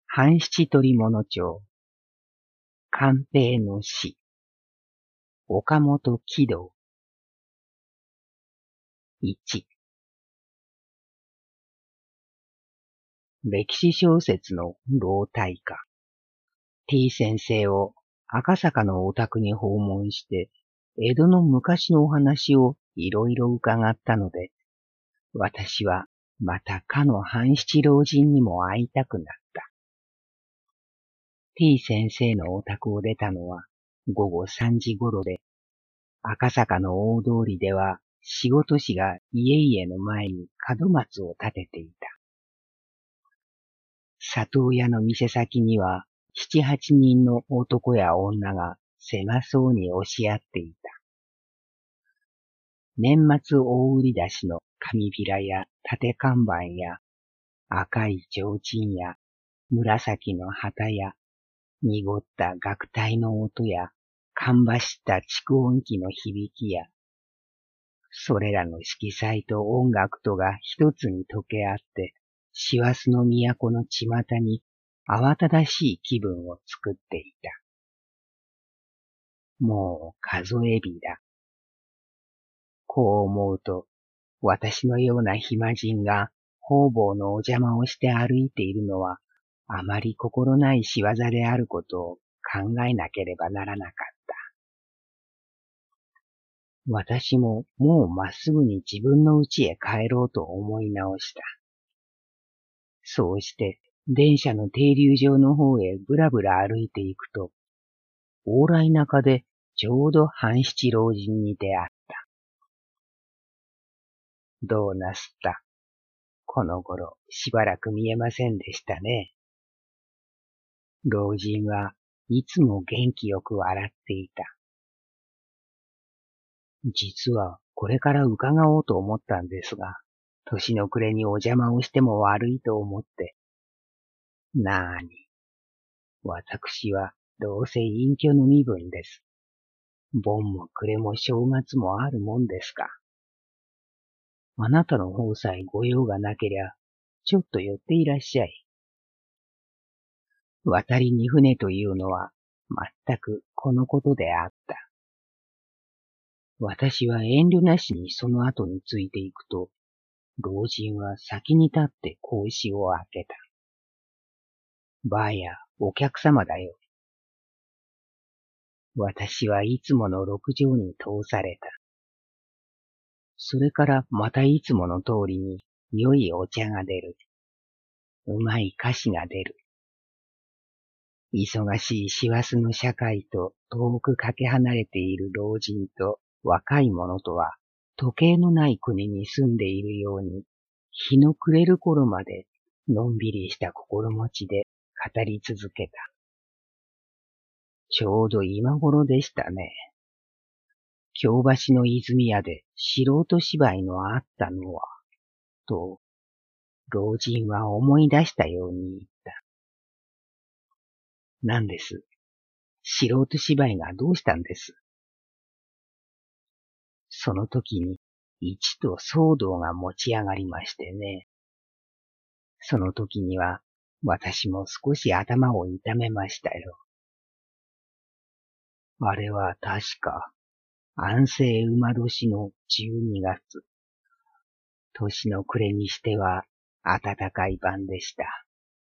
半七取物帳、寛平の死、岡本喜道。1、歴史小説の老体家。T 先生を赤坂のお宅に訪問して、江戸の昔のお話をいろいろ伺ったので、私はまたかの半七老人にも会いたくなった。T 先生のお宅を出たのは午後3時頃で、赤坂の大通りでは仕事師が家々の前に門松を立てていた。里親の店先には7、8人の男や女が狭そうに押し合っていた。年末大売り出しの紙びらや縦看板や赤い提灯や紫の旗や濁った楽隊の音や芳した蓄音機の響きや、それらの色彩と音楽とが一つに溶け合って、師走の都の巷に慌ただしい気分を作っていた。もう数え日だ。こう思うと、私のような暇人が方々のお邪魔をして歩いているのは、あまり心ない仕業であることを考えなければならなかった。私ももうまっすぐに自分の家へ帰ろうと思い直した。そうして、電車の停留場の方へぶらぶら歩いていくと、往来中でちょうど半七老人に出会った。どうなすった？この頃しばらく見えませんでしたね。老人はいつも元気よく笑っていた。実はこれから伺おうと思ったんですが、年の暮れにお邪魔をしても悪いと思って。なーに、私はどうせ隠居の身分です。盆も暮れも正月もあるもんですか。あなたの方さえご用がなけりゃ、ちょっと寄っていらっしゃい。渡りに船というのは、まったくこのことであった。私は遠慮なしにその後についていくと、老人は先に立って格子を開けた。ばあや、お客様だよ。私はいつもの六畳に通された。それからまたいつもの通りに良いお茶が出る。うまい菓子が出る。忙しい師走の社会と遠くかけ離れている老人と若い者とは時計のない国に住んでいるように、日の暮れる頃までのんびりした心持ちで語り続けた。ちょうど今頃でしたね。京橋の泉屋で素人芝居のあったのは、と、老人は思い出したように言った。なんです。素人芝居がどうしたんです。その時に一と騒動が持ち上がりましてね。その時には私も少し頭を痛めましたよ。あれは確か安政馬年の12月。年の暮れにしては暖かい晩でした。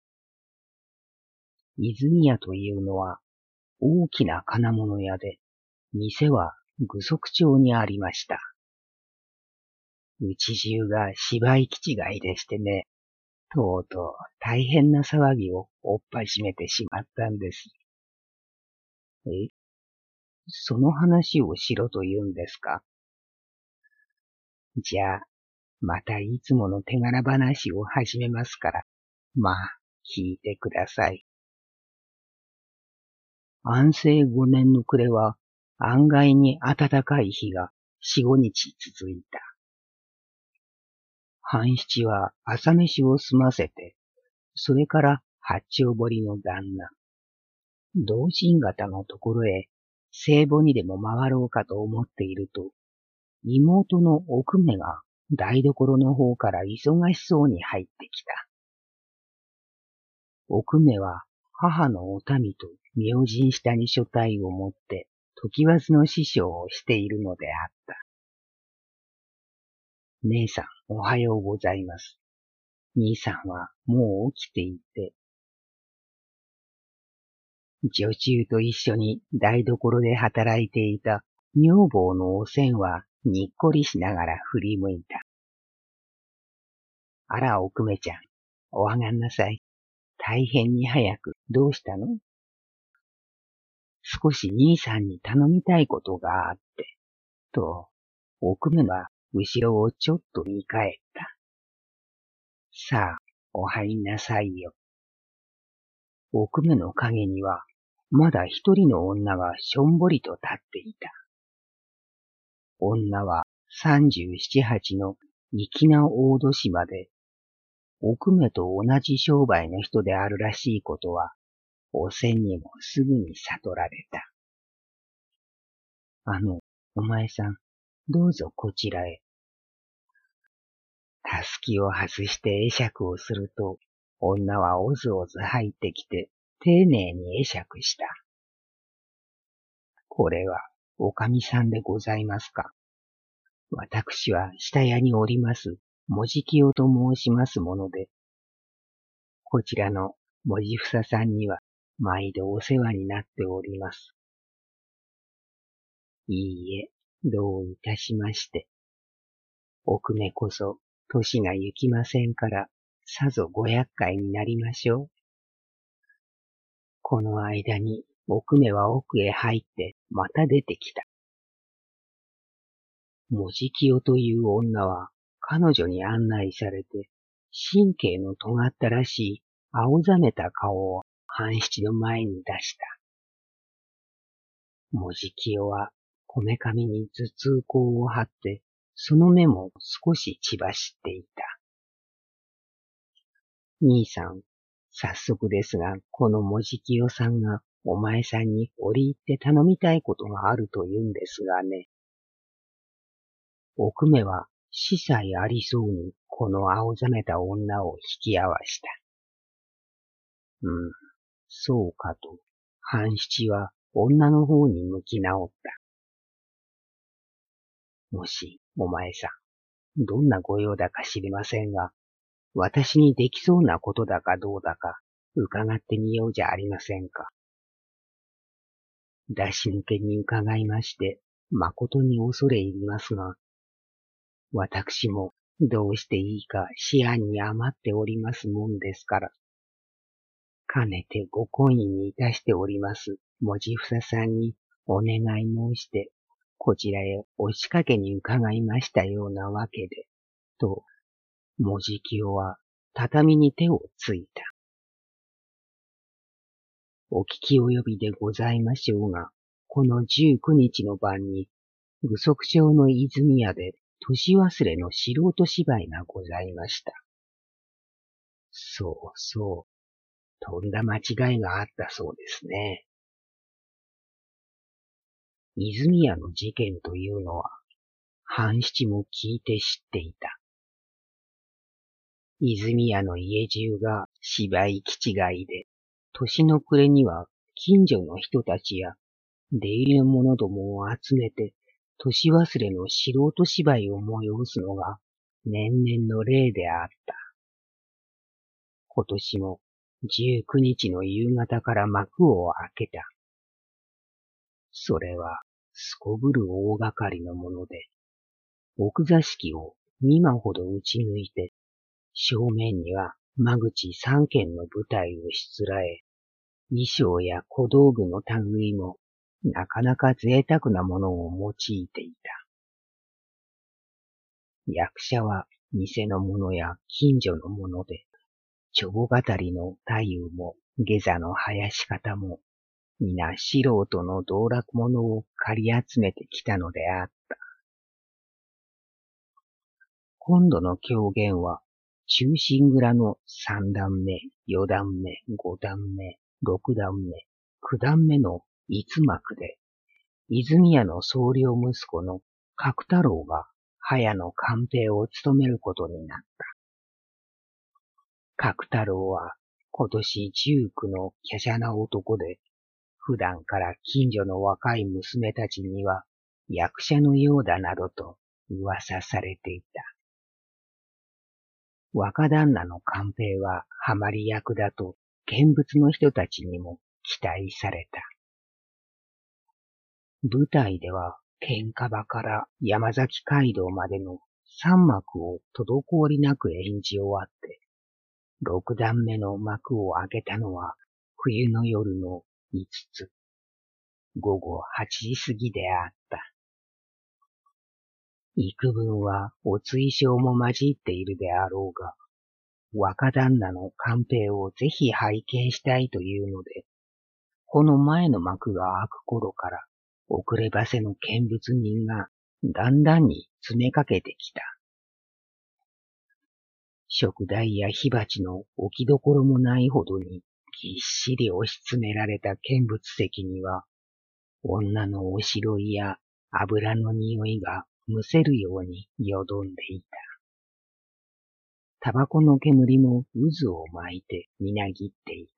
泉屋というのは大きな金物屋で、店は具足町にありました。うち中が芝居気違いでしてね、とうとう大変な騒ぎをおっぱいしめてしまったんです。その話をしろと言うんですか？じゃあ、またいつもの手柄話を始めますから、まあ、聞いてください。安政5年の暮れは、案外に暖かい日が4、5日続いた。半七は朝飯を済ませて、それから八丁堀の旦那、同心方のところへ、聖母にでも回ろうかと思っていると、妹の奥目が台所の方から忙しそうに入ってきた。 奥目は母のお民と明神下に所帯を持って、時わずの師匠をしているのであった。姉さん、おはようございます。兄さんはもう起きていて、女中と一緒に台所で働いていた女房のおせんはにっこりしながら振り向いた。あら、奥目ちゃん、お上がんなさい。大変に早く、どうしたの？少し兄さんに頼みたいことがあって、と、奥目は後ろをちょっと見返った。さあ、お入りなさいよ。奥目の影には、まだ一人の女がしょんぼりと立っていた。女は37、8の粋な大年島で、奥目と同じ商売の人であるらしいことは、おせんにもすぐに悟られた。お前さん、どうぞこちらへ。たすきを外して会釈をすると、女はおずおず入ってきて、丁寧に会釈した。これは、おかみさんでございますか。私は下屋におります、もじきよと申しますもので、こちらのもじふささんには、毎度お世話になっております。いいえ、どういたしまして。奥目こそ、年が行きませんから、さぞご厄介になりましょう。この間に、奥目は奥へ入って、また出てきた。もじきよという女は、彼女に案内されて、神経の尖ったらしい、青ざめた顔を半七の前に出した。もじきよは、こめかみに頭痛香を貼って、その目も少し血走っていた。兄さん、早速ですが、このもじきよさんがお前さんに折り入って頼みたいことがあると言うんですがね。奥目は司祭ありそうにこの青ざめた女を引き合わした。そうかと、半七は女の方に向き直った。もし、お前さん、どんなご用だか知りませんが、私にできそうなことだかどうだか、伺ってみようじゃありませんか。出し抜けに伺いまして、誠に恐れ入りますが、私もどうしていいか思案に余っておりますもんですから、かねてご懇意にいたしております、もじふささんにお願い申して、こちらへ押しかけに伺いましたようなわけで、と、もじきよは畳に手をついた。お聞き及びでございましょうが、この19日の晩に、具足町の泉屋で年忘れの素人芝居がございました。そうそう、とんだ間違いがあったそうですね。泉屋の事件というのは、半七も聞いて知っていた。泉屋の家中が芝居気違いで、年の暮れには近所の人たちや出入りの者どもを集めて、年忘れの素人芝居を催すのが年々の例であった。今年も19日の夕方から幕を開けた。それはすこぶる大掛かりのもので、奥座敷を2間ほど打ち抜いて、正面には間口3軒の舞台をしつらえ、衣装や小道具の類もなかなか贅沢なものを用いていた。役者は店の者や近所の者で、帳簿語りの太夫も下座の囃し方も、皆素人の道楽者を借り集めてきたのであった。今度の狂言は、忠臣蔵の3段目、4段目、5段目、6段目、9段目の5幕で、泉屋の総領息子の角太郎が早の官兵を務めることになった。角太郎は今年19の華奢な男で、普段から近所の若い娘たちには役者のようだなどと噂されていた。若旦那の勘平はハマり役だと見物の人たちにも期待された。舞台では喧嘩場から山崎街道までの3幕を滞りなく演じ終わって、6段目の幕を開けたのは冬の夜の5つ、午後8時過ぎであった。幾分はお追奨も混じっているであろうが、若旦那の勘平をぜひ拝見したいというので、この前の幕が開く頃から遅ればせの見物人がだんだんに詰めかけてきた。食台や火鉢の置きどころもないほどにぎっしり押し詰められた見物席には、女のおしろいや油の匂いがむせるようによどんでいた。タバコの煙も渦を巻いてみなぎっていた。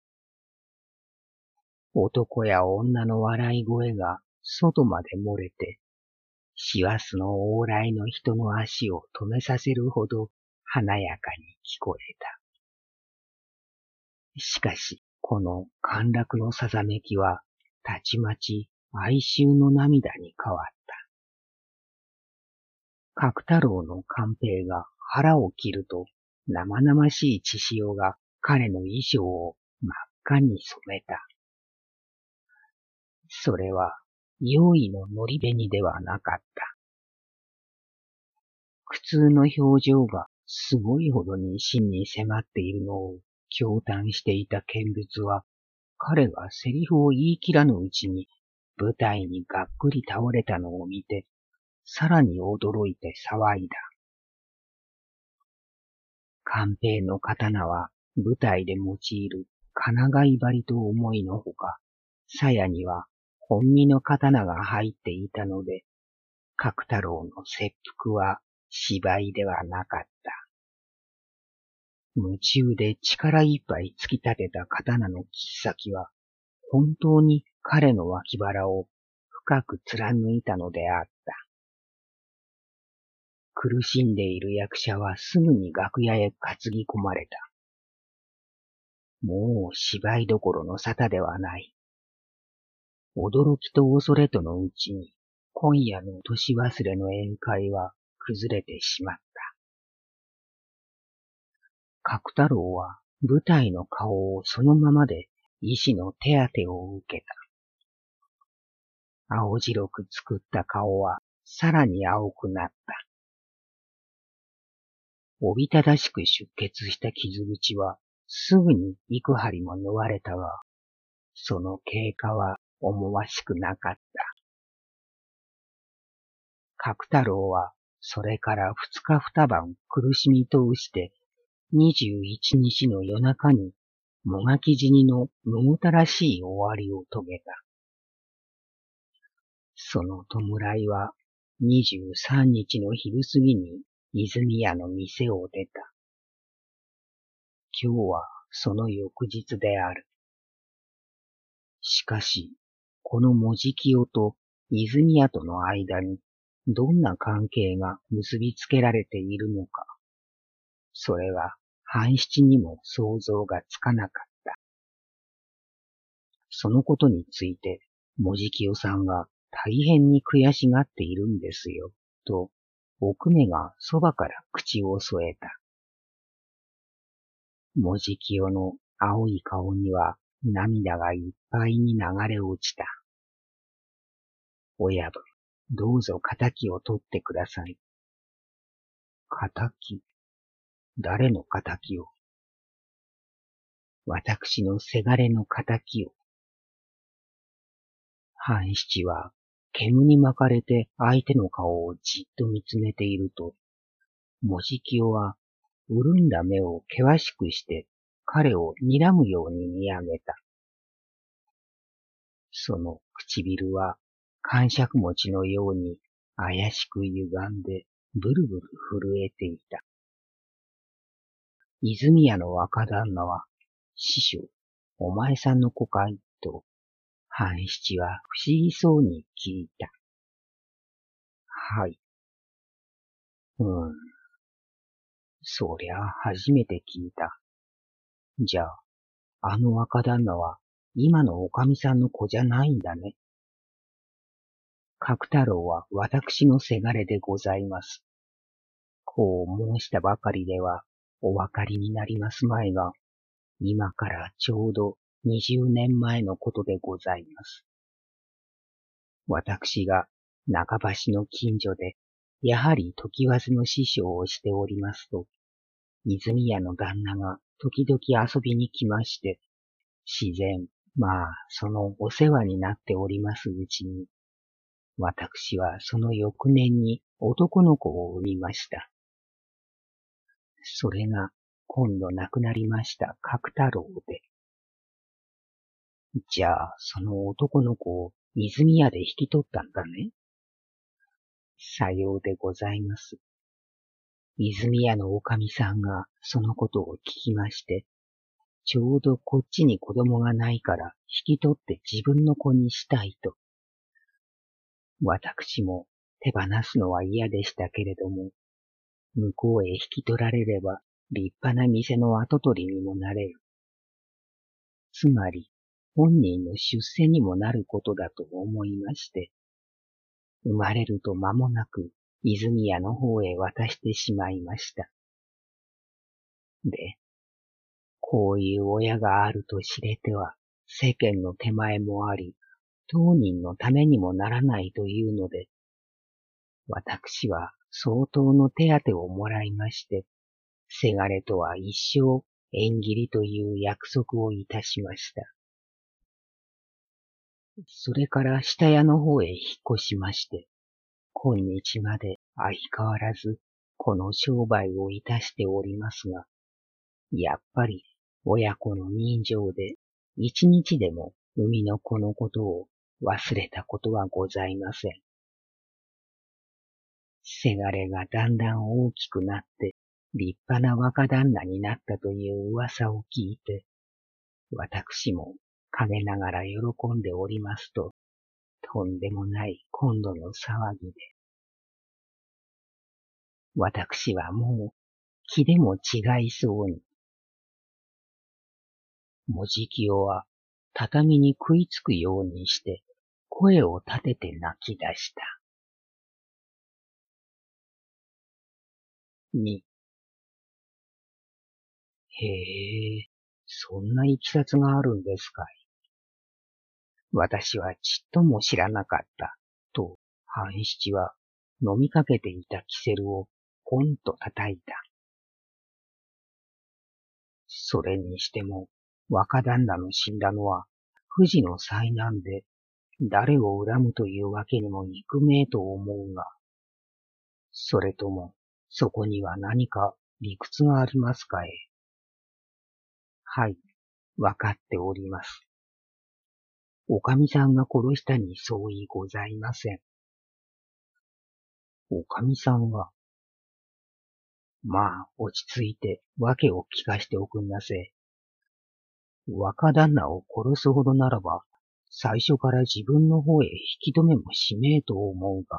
男や女の笑い声が外まで漏れて、師走の往来の人の足を止めさせるほど華やかに聞こえた。しかし、この陥落のさざめきは、たちまち哀愁の涙に変わった。角太郎の勘平が腹を切ると、生々しい血潮が彼の衣装を真っ赤に染めた。それは、用意ののり紅ではなかった。苦痛の表情がすごいほどに真に迫っているのを驚嘆していた見物は、彼がセリフを言い切らぬうちに舞台にがっくり倒れたのを見て、さらに驚いて騒いだ。勘平の刀は舞台で用いる金貝針と思いのほか、鞘には本身の刀が入っていたので、角太郎の切腹は芝居ではなかった。夢中で力いっぱい突き立てた刀の切っ先は、本当に彼の脇腹を深く貫いたのであった。苦しんでいる役者はすぐに楽屋へ担ぎ込まれた。もう芝居どころの沙汰ではない。驚きと恐れとのうちに、今夜の年忘れの宴会は崩れてしまった。角太郎は舞台の顔をそのままで医師の手当てを受けた。青白く作った顔はさらに青くなった。おびただしく出血した傷口はすぐに幾針も縫われたが、その経過は思わしくなかった。角太郎はそれから二日二晩苦しみ通して21日の夜中にもがき死にのむごたらしい終わりを遂げた。その弔いは23日の昼過ぎに泉屋の店を出た。今日はその翌日である。しかし、この文字清と泉屋との間にどんな関係が結びつけられているのか、それは半七にも想像がつかなかった。そのことについて、文字清さんが大変に悔しがっているんですよ、と、奥目がそばから口を添えた。文字清の青い顔には涙がいっぱいに流れ落ちた。親分、どうぞ仇を取ってください。仇？誰の仇を？私のせがれの仇を。半七は煙に巻かれて相手の顔をじっと見つめていると、文字清は潤んだ目を険しくして彼を睨むように見上げた。その唇は癇癪餅のように怪しく歪んでブルブル震えていた。泉屋の若旦那は師匠、お前さんの子かいと、半七は不思議そうに聞いた。はい。そりゃ初めて聞いた。じゃあ、あの若旦那は今のおかみさんの子じゃないんだね。角太郎は私のせがれでございます。こう申したばかりではお分かりになりますまいが、今からちょうど20年前のことでございます。私が中橋の近所で、やはり時わずの師匠をしておりますと、泉屋の旦那が時々遊びに来まして、自然、そのお世話になっておりますうちに、私はその翌年に男の子を産みました。それが今度亡くなりました角太郎で。じゃあ、その男の子を泉屋で引き取ったんだね。さようでございます。泉屋のおかみさんがそのことを聞きまして、ちょうどこっちに子供がないから引き取って自分の子にしたいと。私も手放すのは嫌でしたけれども、向こうへ引き取られれば立派な店の跡取りにもなれる。つまり本人の出世にもなることだと思いまして、生まれると間もなく泉屋の方へ渡してしまいました。で、こういう親があると知れては世間の手前もあり、当人のためにもならないというので、私は相当の手当をもらいまして、せがれとは一生縁切りという約束をいたしました。それから下屋の方へ引っ越しまして、今日まで相変わらずこの商売をいたしておりますが、やっぱり親子の人情で一日でも生みの子のことを忘れたことはございません。せがれがだんだん大きくなって立派な若旦那になったという噂を聞いて、私も陰ながら喜んでおりますと、とんでもない今度の騒ぎで。私はもう気でも違いそうに。もじきよは畳に食いつくようにして声を立てて泣き出した。に、へえ、そんないきさつがあるんですかい。私はちっとも知らなかった、と、半七は飲みかけていたキセルをポンと叩いた。それにしても、若旦那の死んだのは、不治の災難で、誰を恨むというわけにもいくめえと思うが、それとも、そこには何か理屈がありますかえ。はい、わかっております。おかみさんが殺したに相違ございません。おかみさんが、落ち着いて訳を聞かしておくんなせ。若旦那を殺すほどならば、最初から自分の方へ引き止めもしめえと思うが、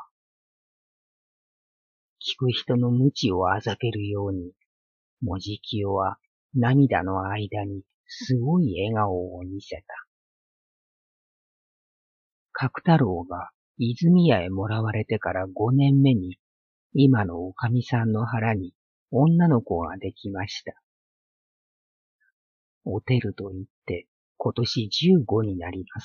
聞く人の無知をあざけるように、もじきよは涙の間にすごい笑顔を見せた。角太郎が泉屋へもらわれてから5年目に、今のおかみさんの腹に女の子ができました。おてると言って今年15になります。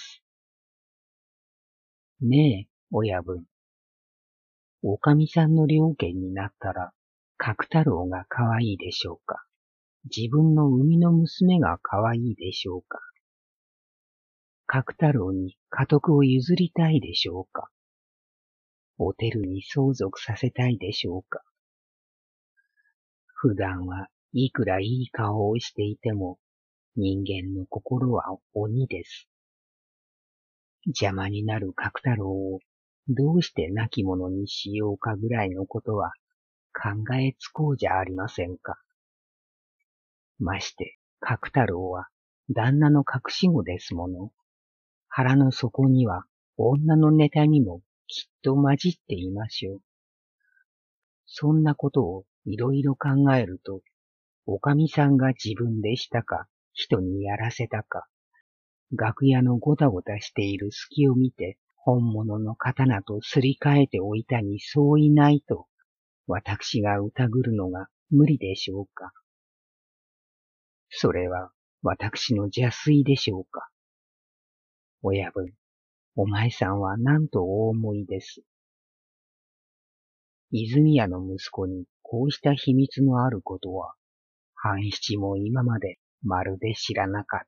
ねえ、親分。おかみさんの両家になったら、角太郎が可愛いでしょうか。自分の生みの娘が可愛いでしょうか。角太郎に家督を譲りたいでしょうか。おてるに相続させたいでしょうか。普段はいくらいい顔をしていても、人間の心は鬼です。邪魔になる角太郎をどうして亡き者にしようかぐらいのことは考えつこうじゃありませんか。まして角太郎は旦那の隠し子ですもの。腹の底には女の妬みもきっと混じっていましょう。そんなことをいろいろ考えると、おかみさんが自分でしたか、人にやらせたか、楽屋のごたごたしている隙を見て、本物の刀とすり替えておいたにそういないと、私が疑るのが無理でしょうか。それは私の邪推でしょうか。親分、お前さんは何とお思いです。泉屋の息子にこうした秘密のあることは、半七も今までまるで知らなかった。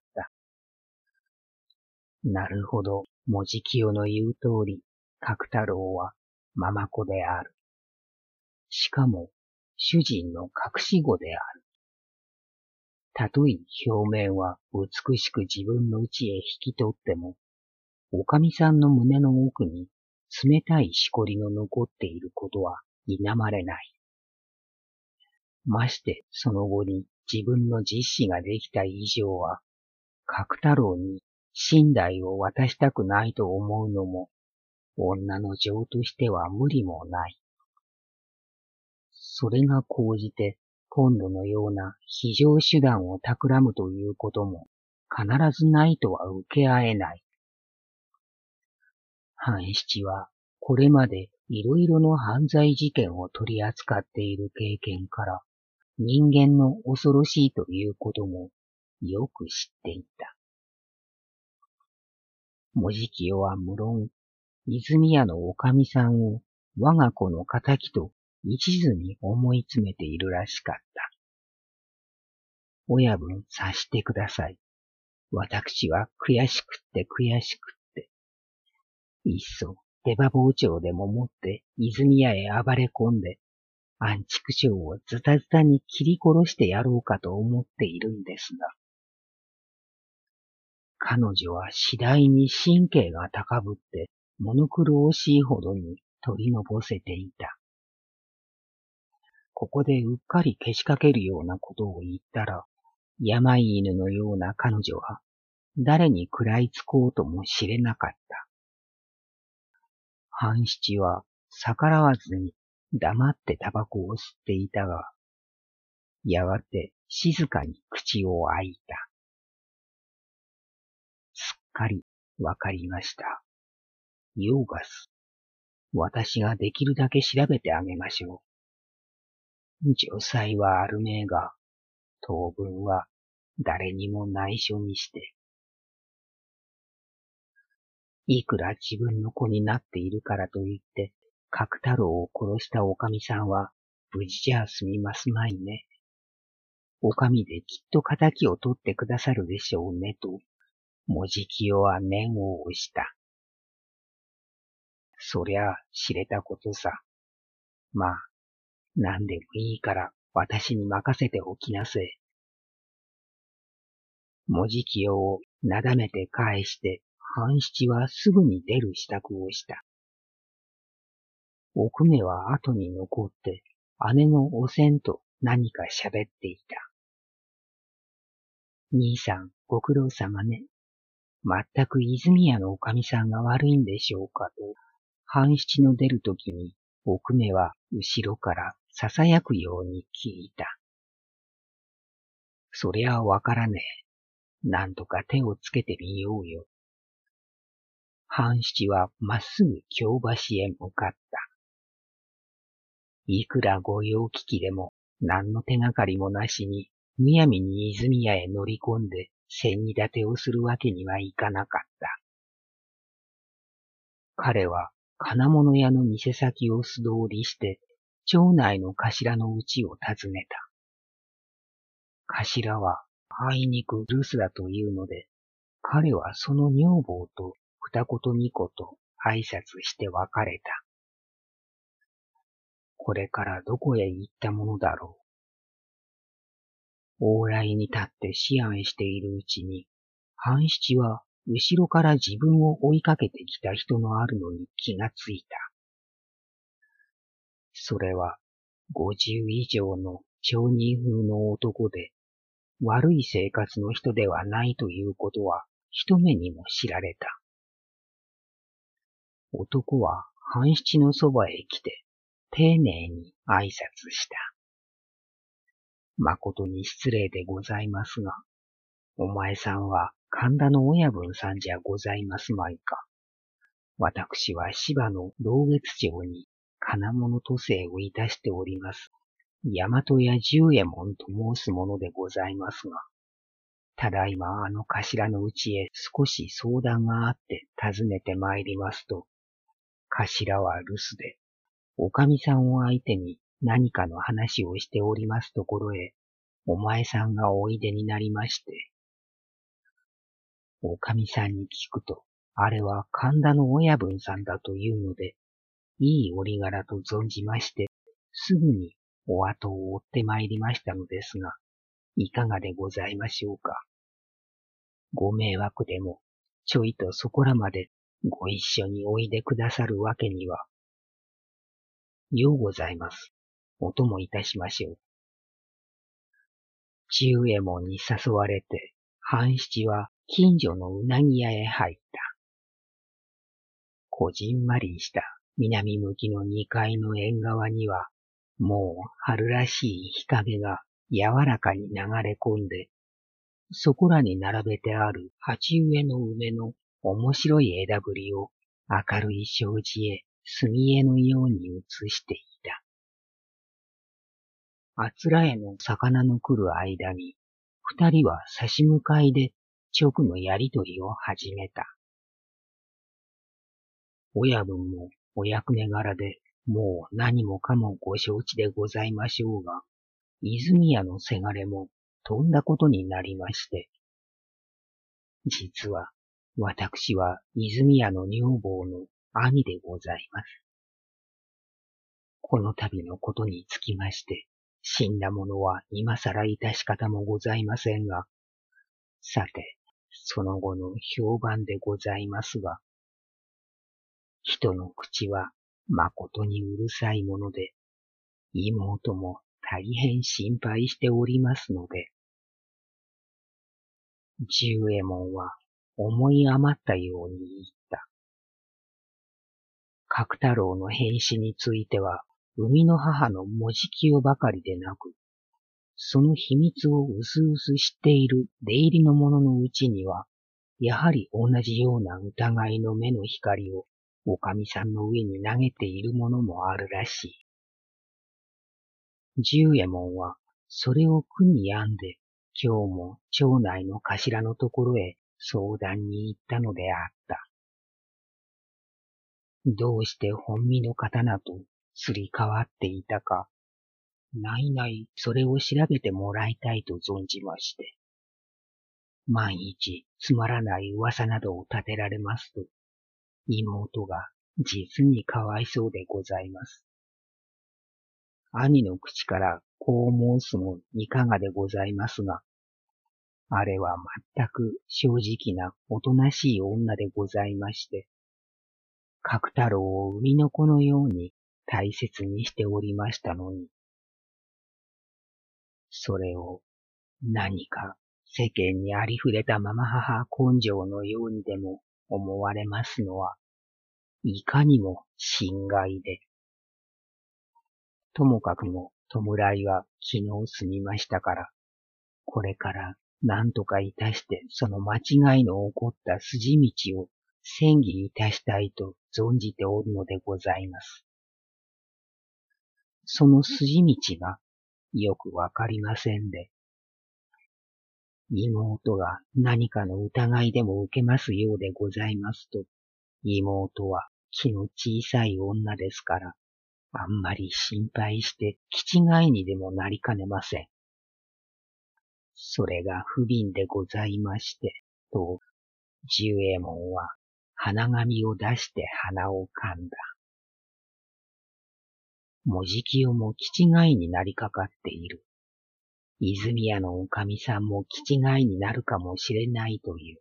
なるほど、文字清の言う通り、角太郎はママ子である。しかも、主人の隠し子である。たとえ表面は美しく自分の家へ引き取っても、おかみさんの胸の奥に冷たいしこりの残っていることは否まれない。ましてその後に自分の実子ができた以上は、角太郎に身代を渡したくないと思うのも、女の情としては無理もない。それが高じて、今度のような非常手段を企むということも、必ずないとは受け合えない。半七は、これまでいろいろの犯罪事件を取り扱っている経験から、人間の恐ろしいということもよく知っていた。文字清は無論、泉屋のおかみさんを我が子の仇と一途に思い詰めているらしかった。親分察してください。私は悔しくって悔しくって。いっそ出刃包丁でも持って泉屋へ暴れ込んで、安畜生をズタズタに切り殺してやろうかと思っているんですが。彼女は次第に神経が高ぶって、物苦しいほどに取りのぼせていた。ここでうっかりけしかけるようなことを言ったら、病犬のような彼女は、誰に食らいつこうとも知れなかった。半七は逆らわずに黙ってタバコを吸っていたが、やがて静かに口を開いた。すっかりわかりました。ヨーガス。私ができるだけ調べてあげましょう。女才はあるめえが、当分は誰にも内緒にして。いくら自分の子になっているからといって、角太郎を殺したおかみさんは無事じゃ済みますまいね。おかみできっと仇を取ってくださるでしょうねと、文字清は念を押した。そりゃ知れたことさ。まあ、何でもいいから私に任せておきなせえ。文字清をなだめて返して、半七はすぐに出る支度をした。奥目は後に残って、姉のおせんと何か喋っていた。兄さん、ご苦労様ね。まったく泉屋のおかみさんが悪いんでしょうかと、半七の出るときに、奥目は後ろから囁くように聞いた。そりゃわからねえ。なんとか手をつけてみようよ。半七はまっすぐ京橋へ向かった。いくら御用聞きでも、何の手がかりもなしに、むやみに泉屋へ乗り込んで、千に立てをするわけにはいかなかった。彼は金物屋の店先を素通りして、町内の頭の家を訪ねた。頭はあいにく留守だというので、彼はその女房と二言三言挨拶して別れた。これからどこへ行ったものだろう。往来に立って思案しているうちに、半七は後ろから自分を追いかけてきた人のあるのに気がついた。それは50以上の町人風の男で、 悪い生活の人ではないということは一目にも知られた。男は半七のそばへ来て、丁寧に挨拶した。誠に失礼でございますが、お前さんは神田の親分さんじゃございますまいか。私は芝の老月町に金物渡世をいたしております。大和屋十右衛門と申すものでございますが、ただいまあの頭のうちへ少し相談があって訪ねて参りますと、頭は留守で、おかみさんを相手に何かの話をしておりますところへ、お前さんがおいでになりまして、おかみさんに聞くと、あれは神田の親分さんだというので、いい折柄と存じまして、すぐにお後を追って参りましたのですが、いかがでございましょうか。ご迷惑でも、ちょいとそこらまでご一緒においでくださるわけには。ようございます。お供いたしましょう。十右衛門に誘われて、半七は近所のうなぎ屋へ入った。こじんまりした南向きの二階の縁側には、もう春らしい日陰が柔らかに流れ込んで、そこらに並べてある鉢植えの梅の面白い枝ぶりを明るい障子へ墨絵のように映していた。あつらえの魚の来る間に、二人は差し向かいで直のやりとりを始めた。親分もお役目柄で、もう何もかもご承知でございましょうが、泉屋のせがれもとんだことになりまして、実は私は泉屋の女房の兄でございます。この度のことにつきまして、死んだものは今更致し方もございませんが、さて、その後の評判でございますが、人の口は誠にうるさいもので、妹も大変心配しておりますので、十右衛門は思い余ったように言った。角太郎の変死については、生みの母の文字清ばかりでなく、その秘密をうすうす知っている出入りの者のうちには、やはり同じような疑いの目の光をおかみさんの上に投げているものもあるらしい。十右衛門はそれを苦に病んで、今日も町内の頭のところへ相談に行ったのであった。どうして本身の刀とすり替わっていたか、ないないそれを調べてもらいたいと存じまして。万一つまらない噂などを立てられますと、妹が実にかわいそうでございます。兄の口からこう申すもいかがでございますが、あれは全く正直なおとなしい女でございまして、角太郎を生みの子のように大切にしておりましたのに、それを何か世間にありふれたまま母根性のようにでも思われますのは、いかにも心外で。ともかくも弔いは昨日済みましたから、これから何とかいたしてその間違いの起こった筋道を詮議いたしたいと存じておるのでございます。その筋道がよくわかりませんで、妹が何かの疑いでも受けますようでございますと、妹は気の小さい女ですから、あんまり心配して気違いにでもなりかねません。それが不憫でございまして、と、十右衛門は鼻紙を出して鼻を噛んだ。文字清も気違いになりかかっている。泉屋のおかみさんも気違いになるかもしれないという。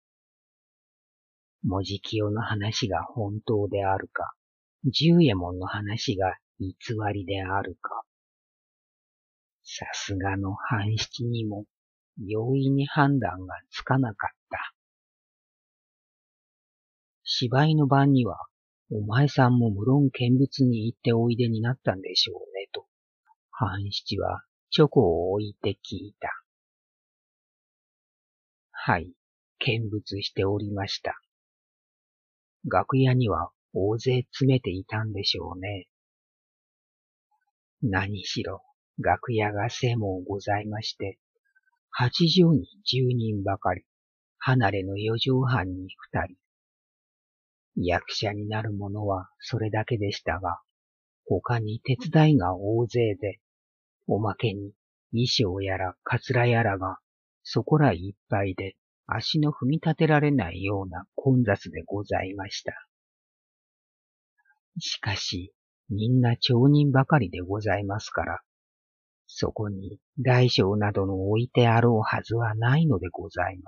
文字清の話が本当であるか、十右衛門の話が偽りであるか。さすがの半七にも容易に判断がつかなかった。芝居の晩には、お前さんも無論見物に行っておいでになったんでしょうねと、半七はチョコを置いて聞いた。はい、見物しておりました。楽屋には大勢詰めていたんでしょうね。何しろ、楽屋が狭もございまして、八畳に10人ばかり、離れの四畳半に2人。役者になる者はそれだけでしたが、他に手伝いが大勢で、おまけに衣装やらかつらやらがそこらいっぱいで足の踏み立てられないような混雑でございました。しかし、みんな町人ばかりでございますから、そこに大小などの置いてあろうはずはないのでございます。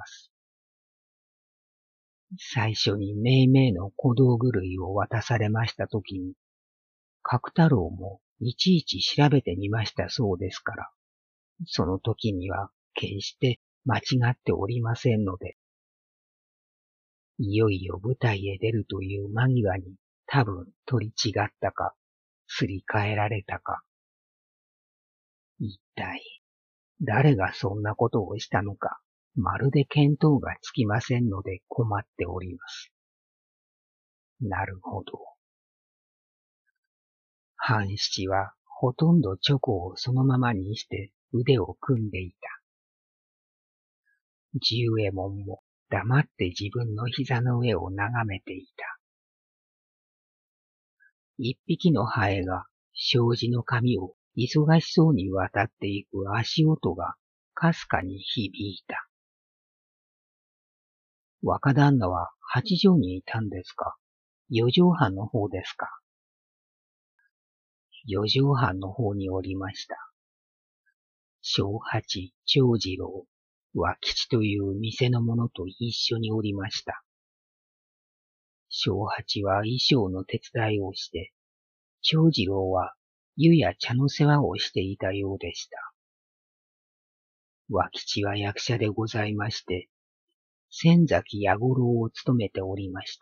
最初にめいめいの小道具類を渡されましたときに、角太郎もいちいち調べてみましたそうですから、その時には決して間違っておりませんので、いよいよ舞台へ出るという間際に多分取り違ったか、すり替えられたか。一体、誰がそんなことをしたのか、まるで見当がつきませんので困っております。なるほど。半七はほとんどチョコをそのままにして腕を組んでいた。十右衛門も黙って自分の膝の上を眺めていた。一匹のハエが障子の紙を忙しそうに渡っていく足音がかすかに響いた。若旦那は八畳にいたんですか？四畳半の方ですか？四畳半の方におりました。正八、長次郎、和吉という店の者と一緒におりました。正八は衣装の手伝いをして、長次郎は湯や茶の世話をしていたようでした。和吉は役者でございまして、仙崎弥五郎を務めておりました。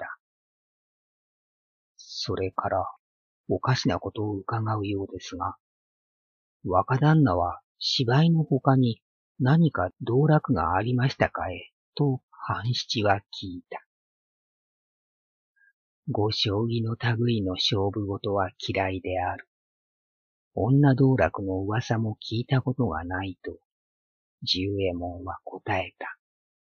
それから、おかしなことを伺うようですが、若旦那は芝居の他に何か道楽がありましたかえと半七は聞いた。ご将棋の類の勝負事は嫌いである。女道楽の噂も聞いたことがないと、十右衛門は答えた。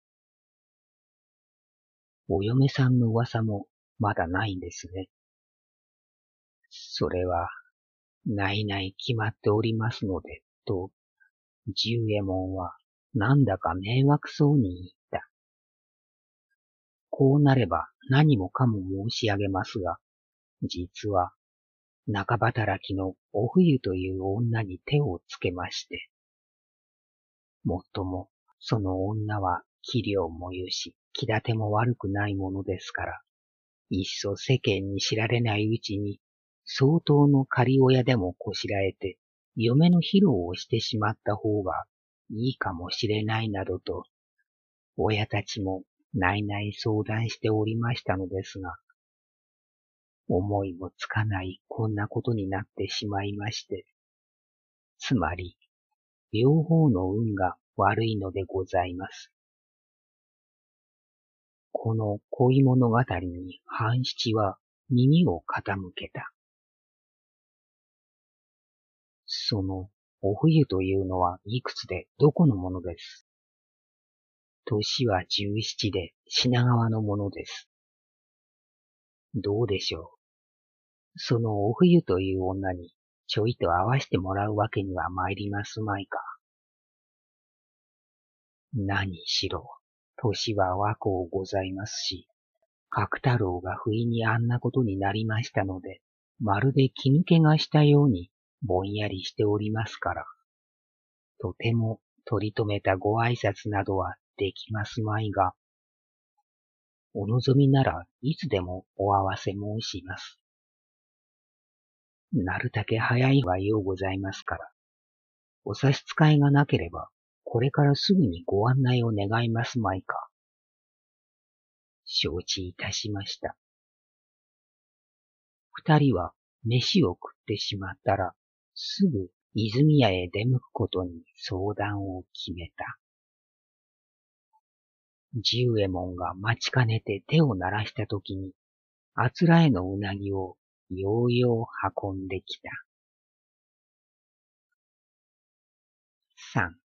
お嫁さんの噂もまだないんですね。それは、ないない決まっておりますので、と、十右衛門はなんだか迷惑そうに言った。こうなれば何もかも申し上げますが、実は、中働きのお冬という女に手をつけまして、もっとも、その女は器量もよし、気立ても悪くないものですから、いっそ世間に知られないうちに、相当の仮親でもこしらえて、嫁の披露をしてしまった方がいいかもしれないなどと、親たちもないない相談しておりましたのですが、思いもつかないこんなことになってしまいまして、つまり、両方の運が悪いのでございます。この恋物語に半七は耳を傾けた。そのお冬というのはいくつでどこのものです。年は17で品川のものです。どうでしょう。そのお冬という女にちょいと会わしてもらうわけには参りますまいか。何しろ、年は若うございますし、角太郎が不意にあんなことになりましたので、まるで気抜けがしたようにぼんやりしておりますから、とても取り留めたご挨拶などはできますまいが、お望みならいつでもお合わせ申します。なるたけ早いはようございますから、お差し支えがなければ、 これからすぐにご案内を願いますまいか。承知いたしました。二人は飯を食ってしまったら、すぐ泉屋へ出向くことに相談を決めた。十右衛門が待ちかねて手を鳴らしたときに、あつらえのうなぎをようよう運んできた。三。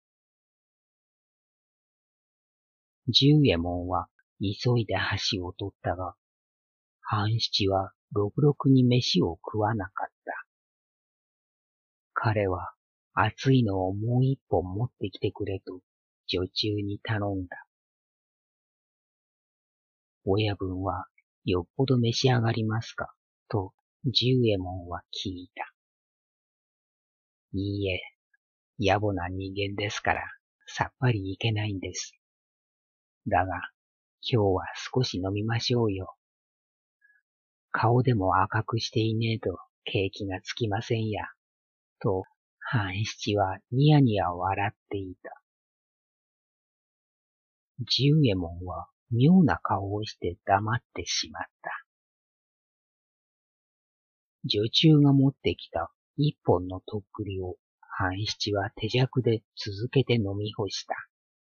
十右衛門は急いで箸を取ったが、半七はろくろくに飯を食わなかった。彼は熱いのをもう一本持ってきてくれと女中に頼んだ。親分はよっぽど召し上がりますかと十右衛門は聞いた。いいえ、野暮な人間ですからさっぱりいけないんです。だが今日は少し飲みましょうよ。顔でも赤くしていねえと景気がつきませんや。と半七はニヤニヤ笑っていた。十右衛門は妙な顔をして黙ってしまった。女中が持ってきた一本のとっくりを半七は手酌で続けて飲み干した。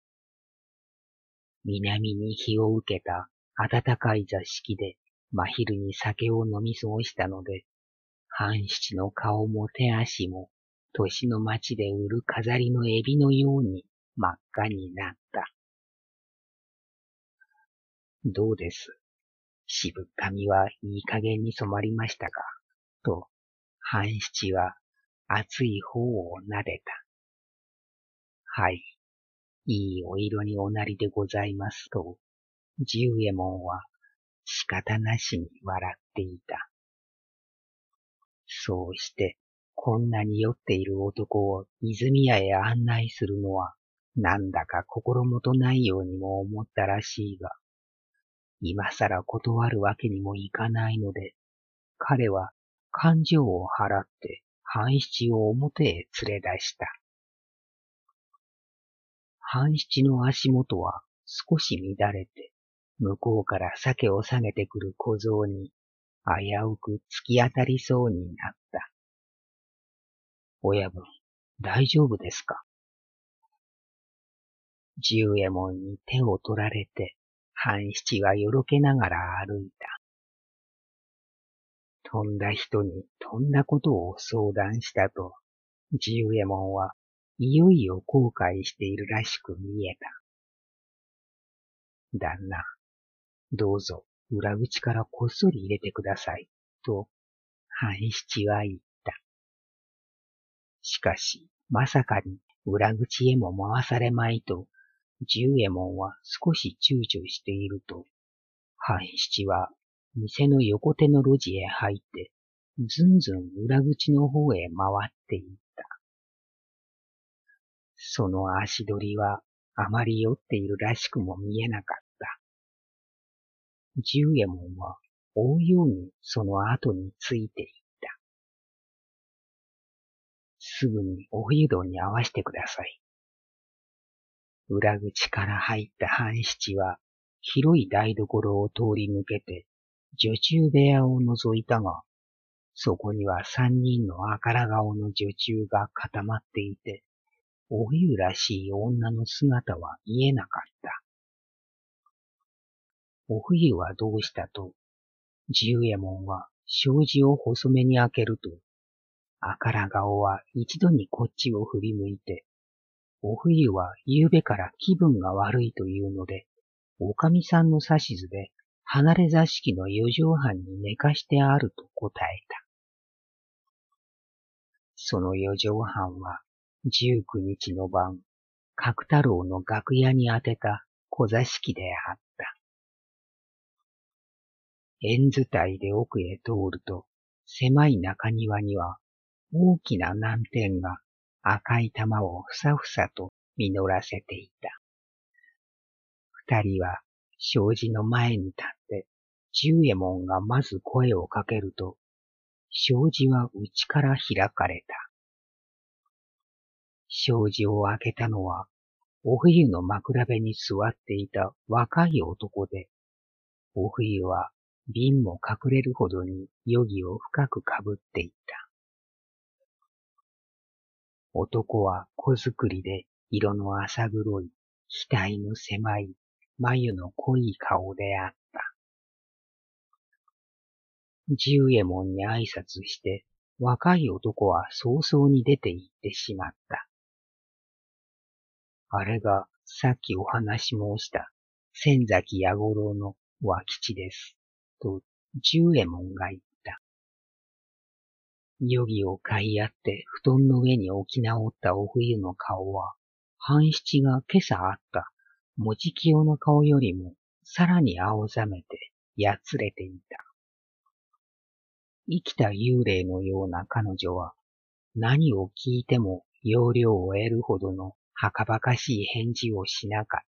南に日を受けた暖かい座敷で真昼に酒を飲み過ごしたので、半七の顔も手足も年の町で売る飾りのエビのように真っ赤になった。どうです？渋髪はいい加減に染まりましたか？と、半七は熱い方を撫でた。はい、いいお色におなりでございますと、十右衛門は仕方なしに笑っていた。そうして、こんなに酔っている男を泉屋へ案内するのは、なんだか心もとないようにも思ったらしいが、今さら断るわけにもいかないので、彼は勘定を払って半七を表へ連れ出した。半七の足元は少し乱れて、向こうから酒を下げてくる小僧に危うく突き当たりそうになった。親分、大丈夫ですか？十右衛門に手を取られて、半七はよろけながら歩いた。とんだ人にとんだことを相談したと、十右衛門はいよいよ後悔しているらしく見えた。旦那、どうぞ裏口からこっそり入れてください、と半七は言った。しかし、まさかに裏口へも回されまいと、十右衛門は少し躊躇していると、半七は店の横手の路地へ入って、ずんずん裏口の方へ回っていった。その足取りはあまり酔っているらしくも見えなかった。十右衛門は追うようにその後についていった。すぐにお冬戸に合わせてください。裏口から入った半七は広い台所を通り抜けて女中部屋を覗いたが、そこには三人の赤ら顔の女中が固まっていて、お冬らしい女の姿は見えなかった。お冬はどうしたと、十右衛門は障子を細めに開けると、赤ら顔は一度にこっちを振り向いて、お冬は夕べから気分が悪いというので、おかみさんの指図で離れ座敷の四畳半に寝かしてあると答えた。その四畳半は19日の晩、角太郎の楽屋に宛てた小座敷であった。縁伝いで奥へ通ると、狭い中庭には大きな南天が赤い玉をふさふさと実らせていた。二人は障子の前に立って、十右衛門がまず声をかけると、障子は内から開かれた。障子を開けたのは、 お冬の枕辺に座っていた若い男で、お冬は鬢も隠れるほどに余儀を深くかぶっていた。男は小作りで色の浅黒い、額の狭い、眉の濃い顔であった。十右衛門に挨拶して、若い男は早々に出て行ってしまった。あれがさっきお話申した千崎弥五郎の和吉です。と十右衛門が言った。余儀を買い合って布団の上に置き直ったお冬の顔は、半七が今朝あったもち清の顔よりもさらに青ざめてやつれていた。生きた幽霊のような彼女は、何を聞いても要領を得るほどのはかばかしい返事をしなかった。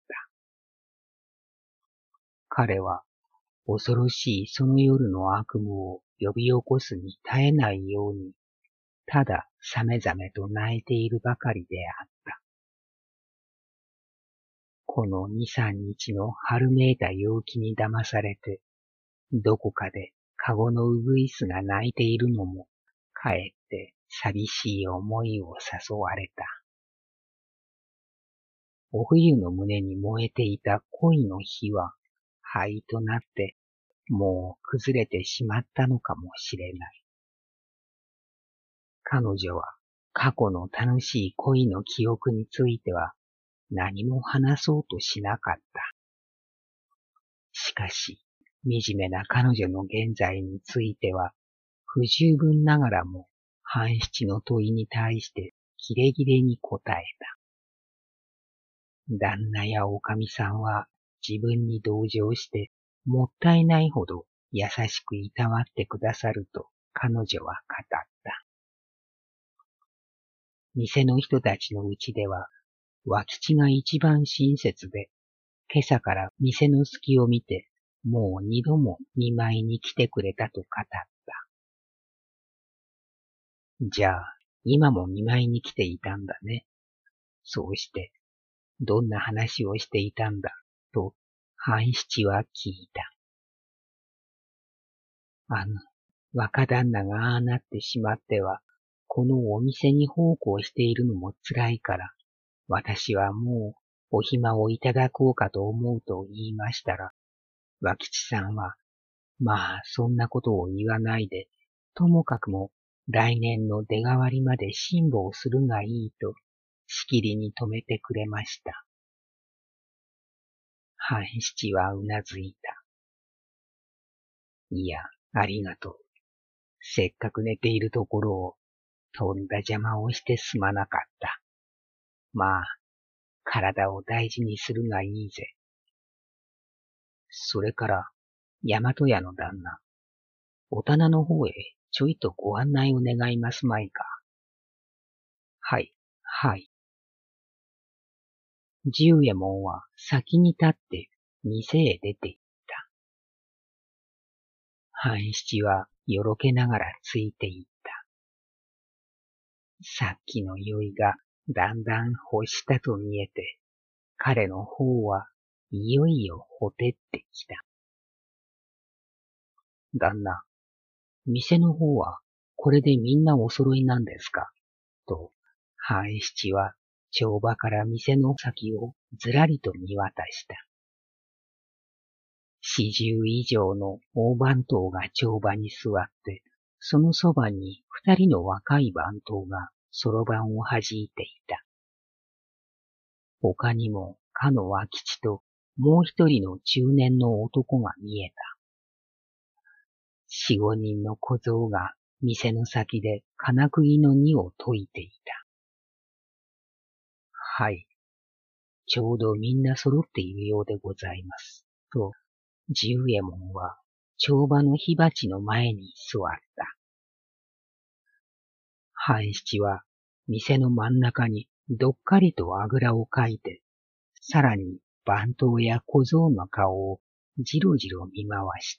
彼は恐ろしいその夜の悪夢を呼び起こすに絶えないように、たださめざめと泣いているばかりであった。この二三日の春めいた陽気に騙されて、どこかでかごのうぐいすが鳴いているのも、かえって寂しい思いを誘われた。お冬の胸に燃えていた恋の火は、灰となって、もう崩れてしまったのかもしれない。彼女は過去の楽しい恋の記憶については何も話そうとしなかった。しかし、惨めな彼女の現在については、不十分ながらも半七の問いに対してキレキレに答えた。旦那やおかみさんは自分に同情してもったいないほど優しくいたわってくださると彼女は語った。店の人たちのうちでは、和吉が一番親切で、今朝から店の隙を見て、もう二度も見舞いに来てくれたと語った。じゃあ、今も見舞いに来ていたんだね。そうして、どんな話をしていたんだ、と、半七は聞いた。若旦那がああなってしまっては、このお店に奉公しているのも辛いから、私はもうお暇をいただこうかと思うと言いましたら、和吉さんは、まあそんなことを言わないで、ともかくも来年の出替わりまで辛抱するがいいと、しきりに止めてくれました。半七はうなずいた。いや、ありがとう。せっかく寝ているところを、とんだ邪魔をしてすまなかった。まあ、体を大事にするがいいぜ。それから、大和屋の旦那、お棚の方へちょいとご案内を願いますまいか。はい、はい。十右衛門は先に立って店へ出て行った。半七はよろけながらついて行った。さっきの酔いがだんだん欲したと見えて、彼の方はいよいよほてってきた。旦那、店の方はこれでみんなお揃いなんですかと、半七は帳場から店の先をずらりと見渡した。40以上の大番頭が帳場に座って、そのそばに2人の若い番頭がそろばんを弾いていた。他にもかの和吉ともう一人の中年の男が見えた。4、5人の小僧が店の先で金釘の荷を解いていた。はい。ちょうどみんな揃っているようでございます。と、十右衛門は帳場の火鉢の前に座った。半七は店の真ん中にどっかりとあぐらをかいて、さらに番頭や小僧の顔をじろじろ見回した。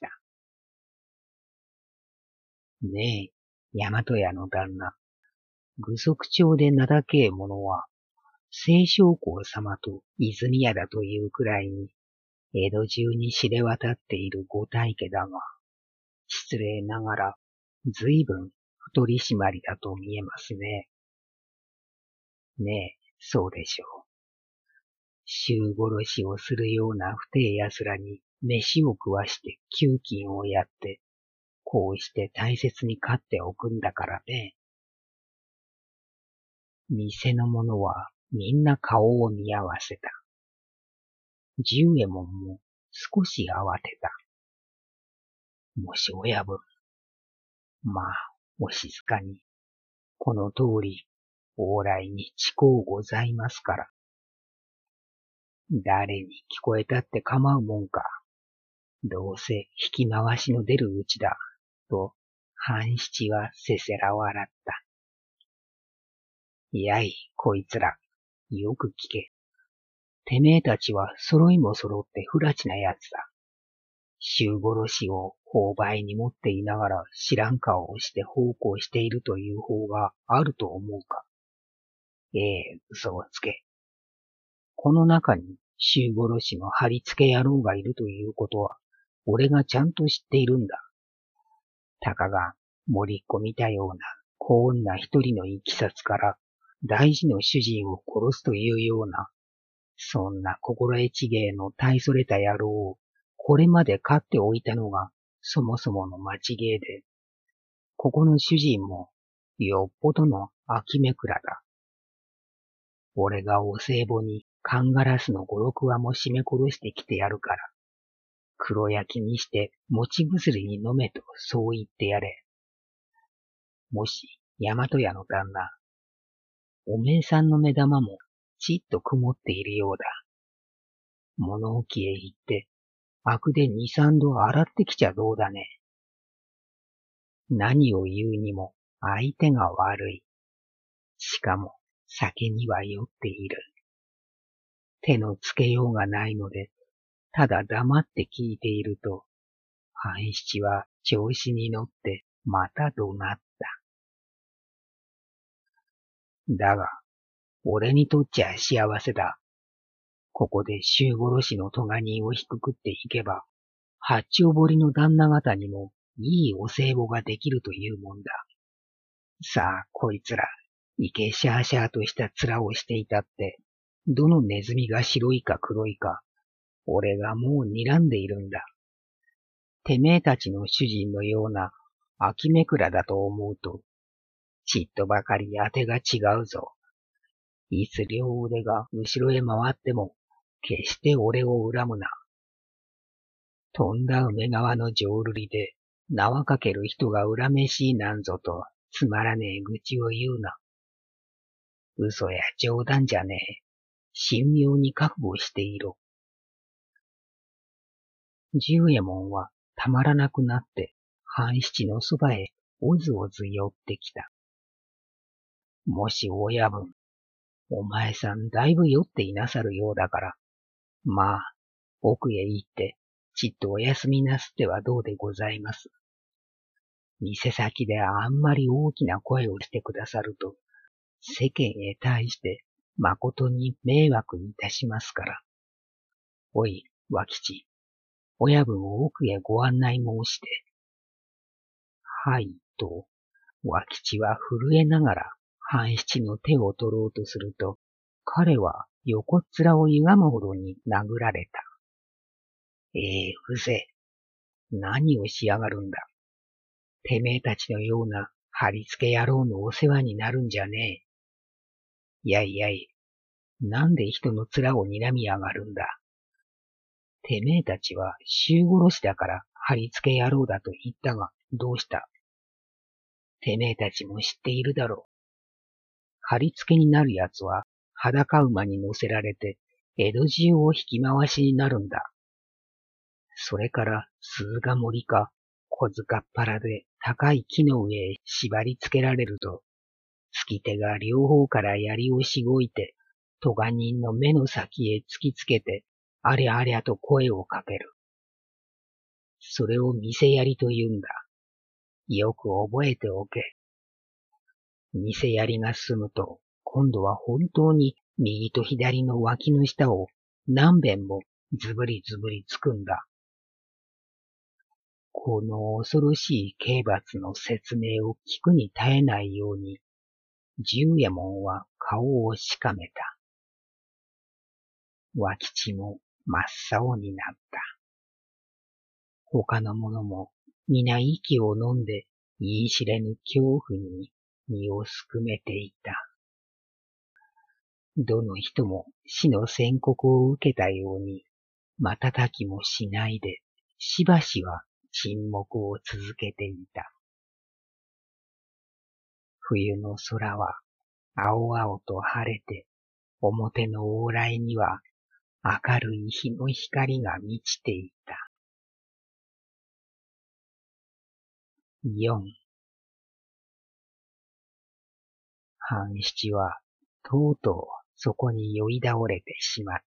ねえ、大和屋の旦那、具足町で名高え者は、 清正公様と泉屋だというくらいに、江戸中に知れ渡っているご大家だが、失礼ながら、随分太り締まりだと見えますね。ねえ、そうでしょう。衆殺しをするような不定奴らに飯を食わして給金をやって、こうして大切に飼っておくんだからね。店の者はみんな顔を見合わせた。十右衛門も少し慌てた。もし親分、まあ、お静かに。この通り、往来に遅行ございますから。誰に聞こえたって構うもんか。どうせ引き回しの出るうちだ、と、半七はせせら笑った。やい、こいつら、よく聞け。てめえたちは揃いも揃って不埒な奴だ。衆殺しを購買に持っていながら知らん顔をして奉公しているという方があると思うか。嘘をつけ。この中に衆殺しの貼り付け野郎がいるということは、俺がちゃんと知っているんだ。たかが森っ子見たような幸運な一人のいきさつから大事の主人を殺すというような、そんな心得ちげえの大それた野郎をこれまで飼っておいたのがそもそもの間違えで、ここの主人もよっぽどの秋めくらだ。俺がお歳暮にカンガラスの五六羽も締め殺してきてやるから、黒焼きにして餅薬に飲めとそう言ってやれ。もし、大和屋の旦那、おめえさんの目玉もちっと曇っているようだ。物置へ行って、あくで二三度洗ってきちゃどうだね。何を言うにも相手が悪い。しかも酒には酔っている。手のつけようがないので、ただ黙って聞いていると、半七は調子に乗ってまた怒鳴った。だが、俺にとっちゃ幸せだ。ここで衆殺しの咎人を低くっていけば、八丁堀の旦那方にもいいお歳暮ができるというもんだ。さあ、こいつら、いけしゃーしゃーとした面をしていたって、どのネズミが白いか黒いか、俺がもう睨んでいるんだ。てめえたちの主人のような秋めくらだと思うと、ちっとばかり当てが違うぞ。いつ両腕が後ろへ回っても、決して俺を恨むな。とんだ梅川の浄瑠璃で縄かける人が恨めしいなんぞとつまらねえ愚痴を言うな。嘘や冗談じゃねえ。神妙に覚悟していろ。十右衛門はたまらなくなって半七のそばへおずおず寄ってきた。もし親分、お前さんだいぶ酔っていなさるようだから、まあ、奥へ行って、ちっとお休みなすってはどうでございます。店先であんまり大きな声をしてくださると、世間へ対して誠に迷惑いたしますから。おい、和吉、親分を奥へご案内申して。はい、と、和吉は震えながら半七の手を取ろうとすると、彼は横っ面を歪むほどに殴られた。うぜ。何をしやがるんだ。てめえたちのような貼り付け野郎のお世話になるんじゃねえ。やいやい、なんで人の面を睨みやがるんだ。てめえたちは衆殺しだから貼り付け野郎だと言ったが、どうした。てめえたちも知っているだろう。貼り付けになる奴は裸馬に乗せられて江戸中を引き回しになるんだ。それから鈴が森か小塚っ腹で高い木の上へ縛り付けられると、突き手が両方から槍をしごいて、咎人の目の先へ突きつけて、ありゃありゃと声をかける。それを店槍と言うんだ。よく覚えておけ。店槍が済むと、今度は本当に右と左の脇の下を何遍もズブリズブリつくんだ。この恐ろしい刑罰の説明を聞くに耐えないように、十右衛門は顔をしかめた。和吉も真っ青になった。他の者も皆息を飲んで言い知れぬ恐怖に身をすくめていた。どの人も死の宣告を受けたように、瞬きもしないで、しばしば沈黙を続けていた。冬の空は青々と晴れて、表の往来には明るい日の光が満ちていた。4. 半七はとうとうそこに酔い倒れてしまった。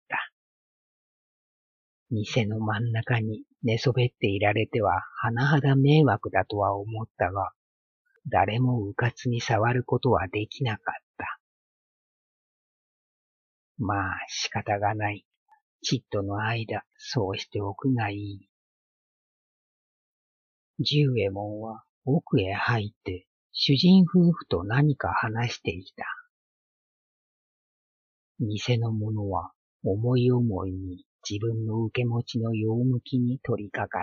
店の真ん中に寝そべっていられては甚だ迷惑だとは思ったが、誰もうかつに触ることはできなかった。まあ仕方がない。ちっとの間、そうしておくがいい。十右衛門は奥へ入って、主人夫婦と何か話していた。店の者は思い思いに自分の受け持ちの用向きに取りかかった。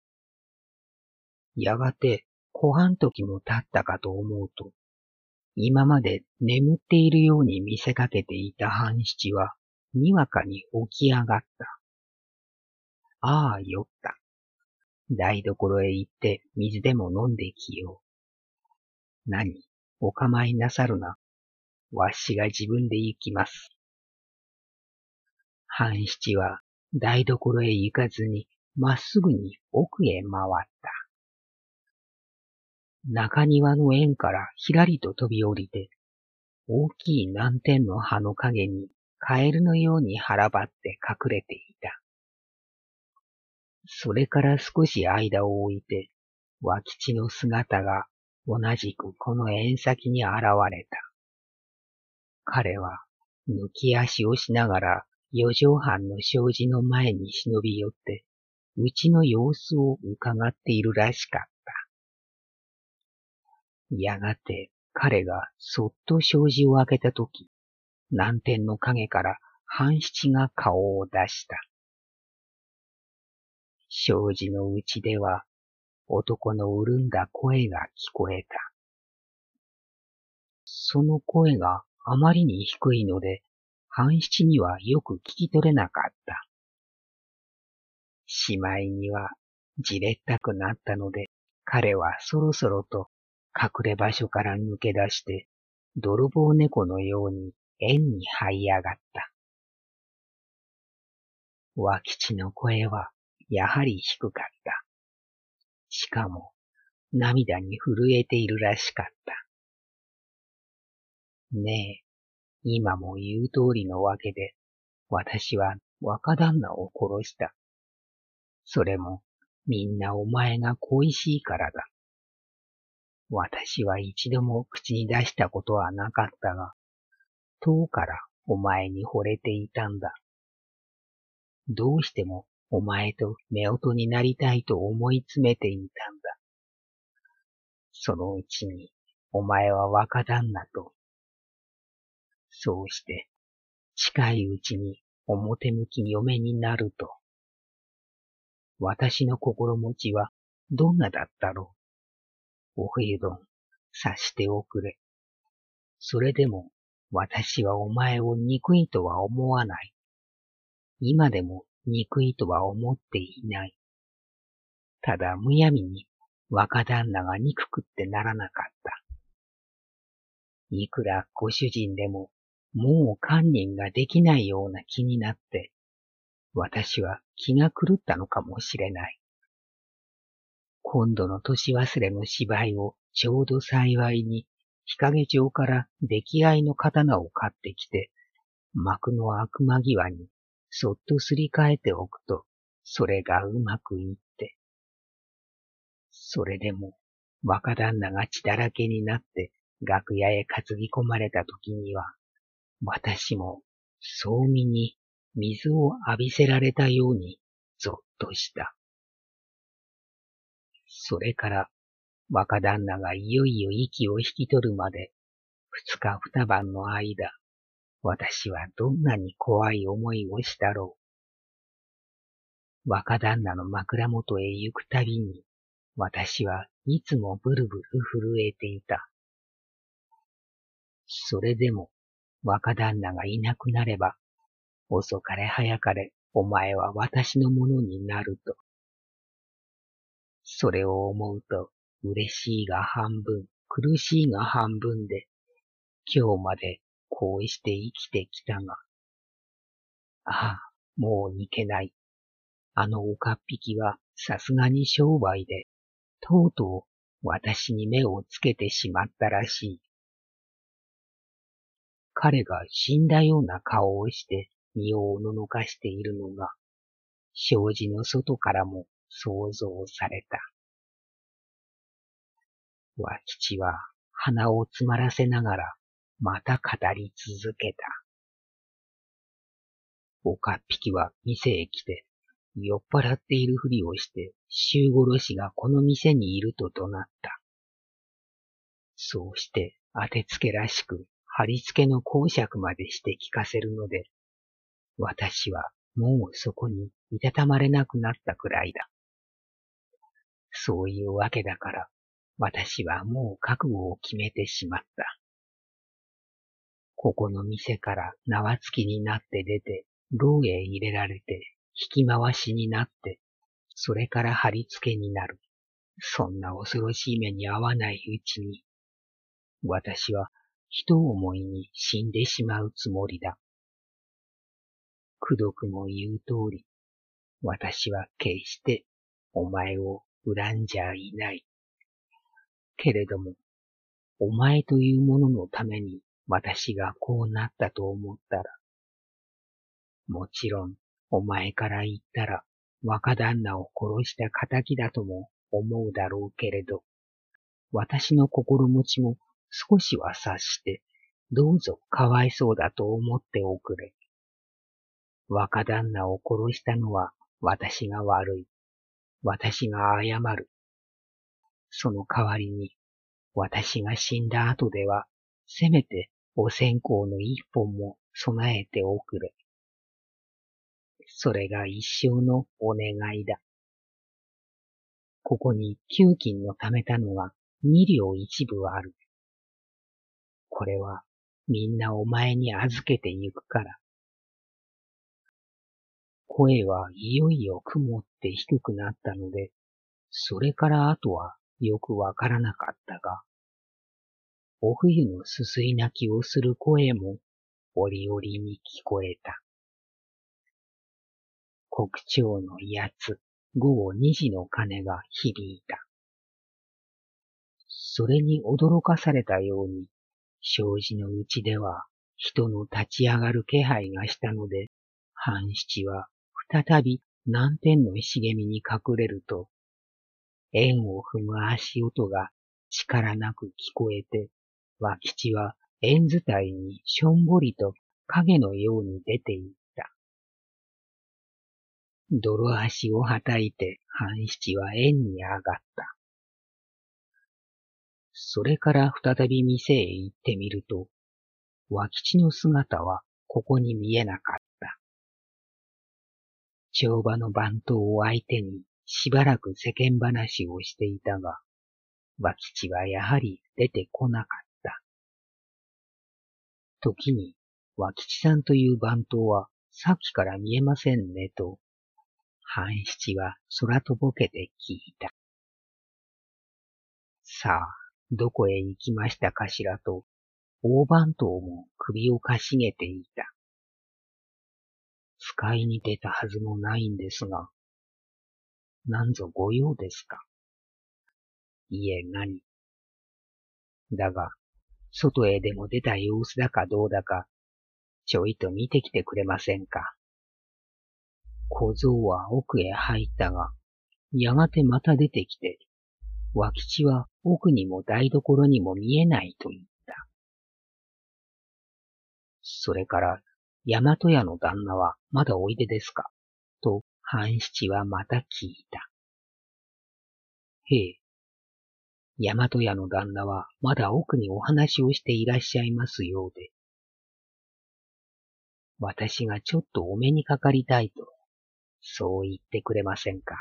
やがて小半時も経ったかと思うと、今まで眠っているように見せかけていた半七は、にわかに起き上がった。ああ、酔った。台所へ行って水でも飲んできよう。何、お構いなさるな。わしが自分で行きます。半七は台所へ行かずに、まっすぐに奥へ回った。中庭の縁からひらりと飛び降りて、大きい南天の葉の陰にカエルのように腹ばって隠れていた。それから少し間を置いて、和吉の姿が同じくこの縁先に現れた。彼は抜き足をしながら四畳半の障子の前に忍び寄って、うちの様子を伺っているらしかった。やがて彼がそっと障子を開けたとき、南天の影から半七が顔を出した。障子のうちでは男の潤んだ声が聞こえた。その声があまりに低いので、半七にはよく聞き取れなかった。しまいにはじれったくなったので、彼はそろそろと隠れ場所から抜け出して、泥棒猫のように縁に這い上がった。和吉の声はやはり低かった。しかも涙に震えているらしかった。ねえ、今も言う通りのわけで、私は若旦那を殺した。それもみんなお前が恋しいからだ。私は一度も口に出したことはなかったが、遠からお前に惚れていたんだ。どうしてもお前と夫婦になりたいと思い詰めていたんだ。そのうちにお前は若旦那と、そうして近いうちに表向き嫁になると。私の心持ちはどんなだったろう。お冬丼、察しておくれ。それでも私はお前を憎いとは思わない。今でも憎いとは思っていない。ただむやみに若旦那が憎くってならなかった。いくらご主人でももう堪忍ができないような気になって、私は気が狂ったのかもしれない。今度の年忘れの芝居をちょうど幸いに日陰町から出来合いの刀を買ってきて、幕の開く間際にそっとすり替えておくと、それがうまくいって。それでも若旦那が血だらけになって楽屋へ担ぎ込まれた時には、 私も、そうみに水を浴びせられたように、ぞっとした。それから、若旦那がいよいよ息を引き取るまで、二日二晩の間、私はどんなに怖い思いをしたろう。若旦那の枕元へ行くたびに、私はいつもブルブル震えていた。それでも、若旦那がいなくなれば、遅かれ早かれお前は私のものになると。それを思うと、嬉しいが半分、苦しいが半分で、今日までこうして生きてきたが、ああ、もういけない。あの岡っ引きはさすがに商売で、とうとう私に目をつけてしまったらしい。彼が死んだような顔をして身をおののかしているのが、障子の外からも想像された。和吉は鼻を詰まらせながらまた語り続けた。岡っ引きは店へ来て、酔っ払っているふりをして衆殺しがこの店にいると怒鳴った。そうして当てつけらしく貼り付けの講釈までして聞かせるので、私はもうそこにいたたまれなくなったくらいだ。そういうわけだから、私はもう覚悟を決めてしまった。ここの店から縄付きになって出て、牢へ入れられて、引き回しになって、それから貼り付けになる。そんな恐ろしい目に遭わないうちに、私は一思いに死んでしまうつもりだ。くどくも言う通り、私は決してお前を恨んじゃいない。けれども、お前というもののために私がこうなったと思ったら、もちろんお前から言ったら若旦那を殺した仇だとも思うだろうけれど、私の心持ちも少しは察して、どうぞかわいそうだと思っておくれ。若旦那を殺したのは私が悪い。私が謝る。その代わりに、私が死んだ後では、せめてお線香の一本も備えておくれ。それが一生のお願いだ。ここに給金の貯めたのが二両一分ある。これはみんなお前に預けてゆくから。声はいよいよ曇って低くなったので、それから後はよくわからなかったが、お冬のすすい泣きをする声も折々に聞こえた。国鳥のやつ、午後2時の鐘が響いた。それに驚かされたように、障子のうちでは人の立ち上がる気配がしたので、半七は再び南天の茂みに隠れると、円を踏む足音が力なく聞こえて、和吉は円伝いにしょんぼりと影のように出ていった。泥足をはたいて半七は円に上がった。それから再び店へ行ってみると、和吉の姿はここに見えなかった。帳場の番頭を相手にしばらく世間話をしていたが、和吉はやはり出てこなかった。時に、和吉さんという番頭はさっきから見えませんねと、半七は空とぼけて聞いた。さあ、どこへ行きましたかしらと、大番頭も首をかしげていた。使いに出たはずもないんですが、なんぞご用ですか。いえ何。だが、外へでも出た様子だかどうだか、ちょいと見てきてくれませんか。小僧は奥へ入ったが、やがてまた出てきて、和吉は奥にも台所にも見えないと言った。 それから、大和屋の旦那はまだおいでですかと、半七はまた聞いた。へえ、大和屋の旦那はまだ奥にお話をしていらっしゃいますようで、私がちょっとお目にかかりたいと、そう言ってくれませんか。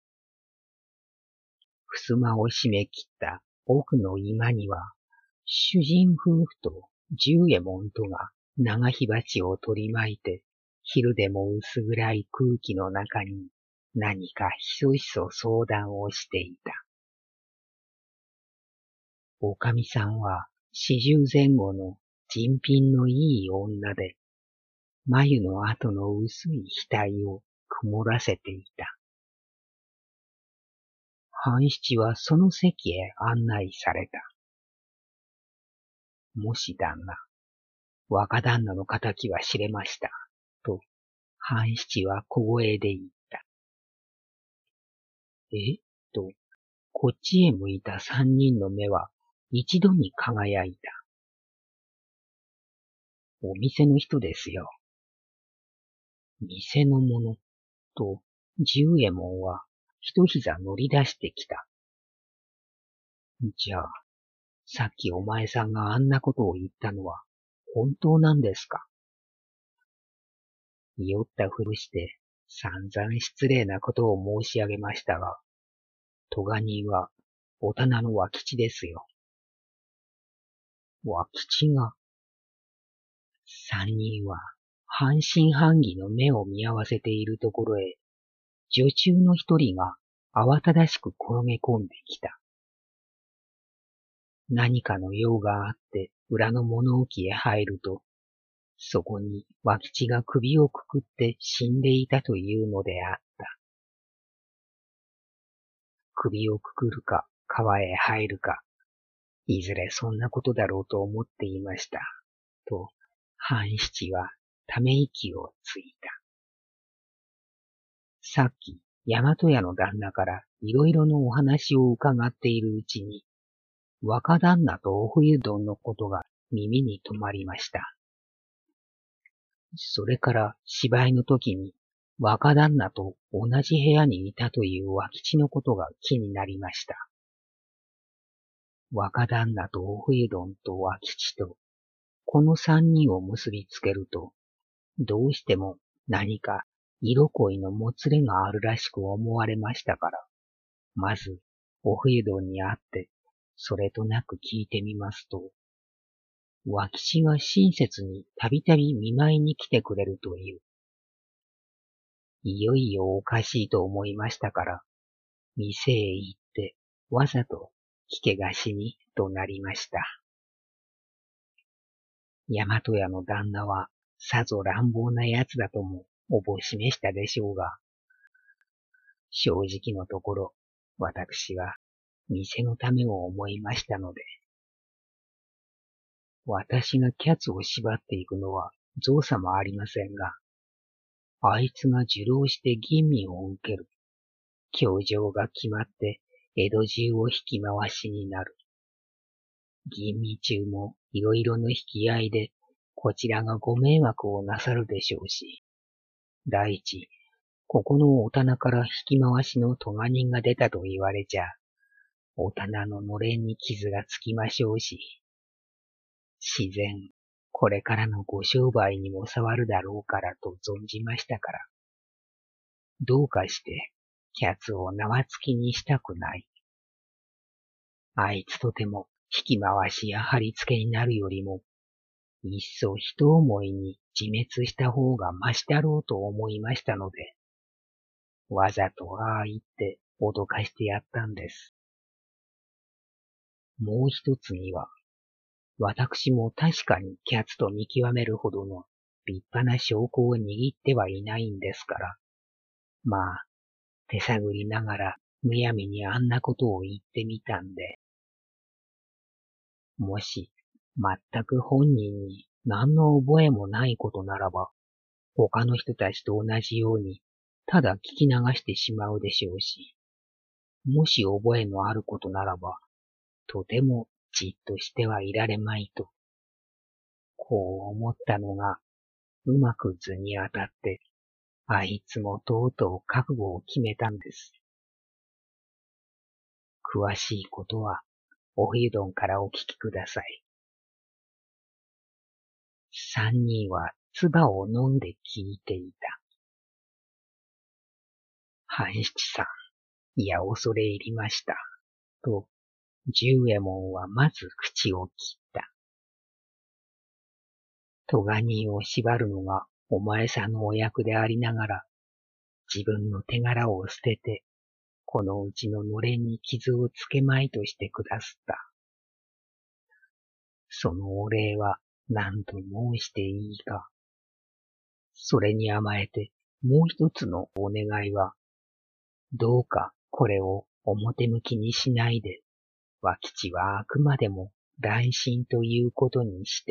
襖を閉め切った奥の居間には、主人夫婦と十右衛門とが長火鉢を取り巻いて、昼でも薄暗い空気の中に何かひそひそ相談をしていた。おかみさんは40前後の人品のいい女で、眉の後の薄い額を曇らせていた。半七はその席へ案内された。もし旦那、若旦那の仇は知れました、と、半七は小声で言った。えと、こっちへ向いた三人の目は一度に輝いた。お店の人ですよ。店の者、と、十右衛門は一膝乗り出してきた。じゃあ、さっきお前さんがあんなことを言ったのは本当なんですか。酔ったふりして散々失礼なことを申し上げましたが、咎人はお店の和吉ですよ。和吉が。三人は半信半疑の目を見合わせているところへ、女中の一人が慌ただしく転げ込んできた。何かの用があって裏の物置へ入ると、そこに和吉が首をくくって死んでいたというのであった。首をくくるか川へ入るか、いずれそんなことだろうと思っていました。と、半七はため息をついた。さっき、大和屋の旦那からいろいろのお話を伺っているうちに、若旦那とお冬丼のことが耳に留まりました。それから芝居の時に若旦那と同じ部屋にいたという和吉のことが気になりました。若旦那とお冬丼と和吉と、この三人を結びつけると、どうしても何か色恋のもつれがあるらしく思われましたから、まずお冬丼に会ってそれとなく聞いてみますと、和吉が親切にたびたび見舞いに来てくれるという。いよいよおかしいと思いましたから、店へ行ってわざと聞けがしにとなりました。大和屋の旦那はさぞ乱暴なやつだともおぼしめしたでしょうが、正直のところ私は店のためを思いましたので、私がキャツを縛っていくのは造作もありませんが、あいつが受領して吟味を受ける。教場が決まって江戸中を引き回しになる。吟味中もいろいろの引き合いでこちらがご迷惑をなさるでしょうし、第一、ここのお店から引き回しの咎人が出たと言われちゃ、お店ののれんに傷がつきましょうし、自然、これからのご商売にも触るだろうからと存じましたから、どうかして、キャツを縄付きにしたくない。あいつとても引き回しや貼り付けになるよりも、いっそ一思いに自滅した方がましだろうと思いましたので、わざとああ言って脅かしてやったんです。もう一つには、私も確かにキャツと見極めるほどの立派な証拠を握ってはいないんですから、まあ、手探りながらむやみにあんなことを言ってみたんで、もし全く本人に何の覚えもないことならば、他の人たちと同じようにただ聞き流してしまうでしょうし、もし覚えのあることならば、とてもじっとしてはいられまいと、 こう思ったのが、うまく図に当たって、あいつもとうとう覚悟を決めたんです。詳しいことは、お冬丼からお聞きください。三人は唾を飲んで聞いていた。半七さん、いや恐れ入りました。と、十右衛門はまず口を切った。戸賀人を縛るのがお前さんのお役でありながら、自分の手柄を捨てて、このうちののれんに傷をつけまいとしてくだすった。そのお礼は何と申していいか。それに甘えてもう一つのお願いは、どうかこれを表向きにしないで、和吉はあくまでも乱心ということにして、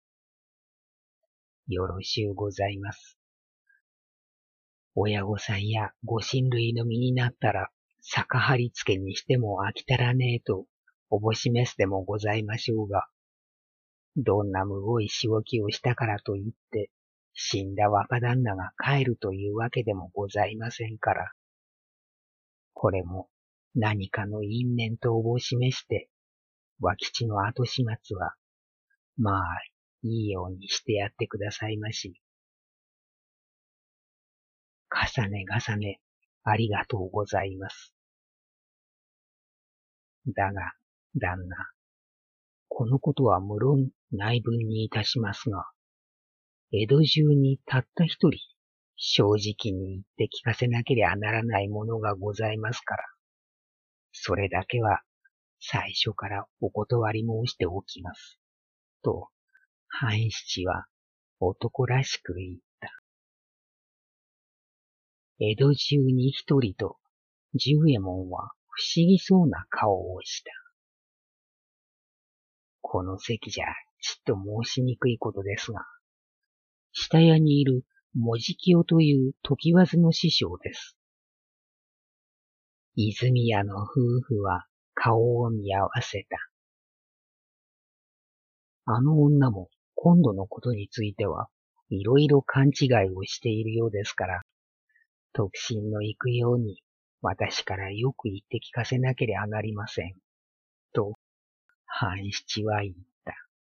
よろしゅうございます。親御さんやご親類の身になったら、逆張り付けにしても飽きたらねえと、おぼしめすでもございましょうが、どんなむごい仕置きをしたからといって、死んだ若旦那が帰るというわけでもございませんから、これも何かの因縁とおぼしめして、和吉の後始末は、まあ、いいようにしてやってくださいまし。重ね重ね、ありがとうございます。だが、旦那、このことは無論内分にいたしますが、江戸中にたった一人、正直に言って聞かせなければならないものがございますから、それだけは最初からお断り申しておきます。と、半七は男らしく言った。江戸中に一人と、十右衛門は不思議そうな顔をした。この席じゃちっと申しにくいことですが、下屋にいる文字清という時わずの師匠です。泉屋の夫婦は顔を見合わせた。あの女も今度のことについてはいろいろ勘違いをしているようですから、特進の行くように私からよく言って聞かせなければなりません。と、半七は言った。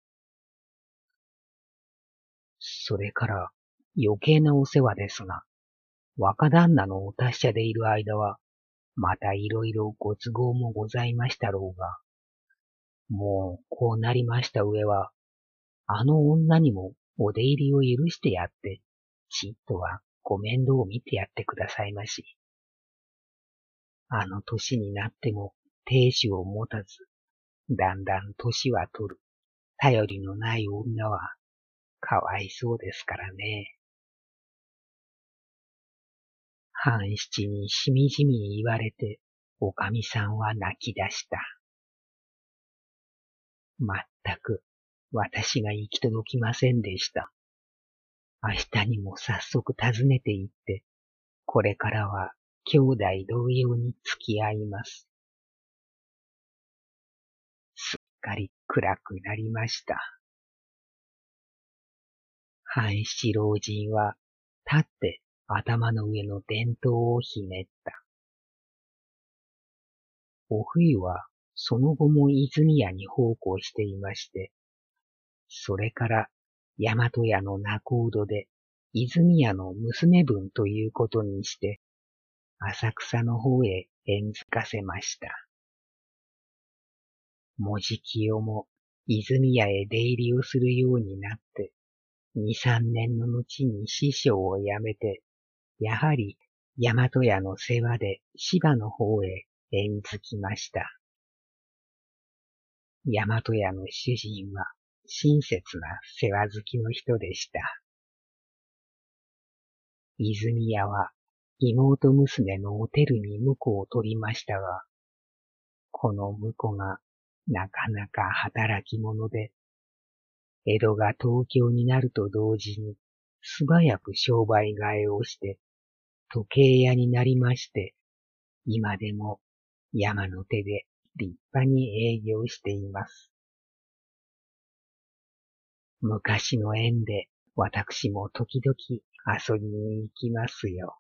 それから余計なお世話ですが、若旦那のお達者でいる間は、またいろいろご都合もございましたろうが、もうこうなりました上は、あの女にもお出入りを許してやって、ちっとはご面倒を見てやってくださいまし。あの年になっても亭主を持たず、だんだん年は取る、頼りのない女は、かわいそうですからね。半七にしみじみ言われて、おかみさんは泣き出した。まったく、私が行き届きませんでした。明日にも早速訪ねて行って、これからは兄弟同様に付き合います。すっかり暗くなりました。半七老人は立って頭の上の電灯をひねった。お冬はその後も泉屋に奉公していまして、それから大和屋の仲人で泉屋の娘分ということにして、浅草の方へ縁づかせました。文字清も泉屋へ出入りをするようになって、二三年の後に師匠を辞めて、やはり大和屋の世話で芝の方へ縁づきました。大和屋の主人は親切な世話好きの人でした。泉屋は妹娘のおてるに婿を取りましたが、この婿がなかなか働き者で、江戸が東京になると同時に素早く商売替えをして時計屋になりまして、今でも山の手で立派に営業しています。 昔の縁で私も時々遊びに行きますよ。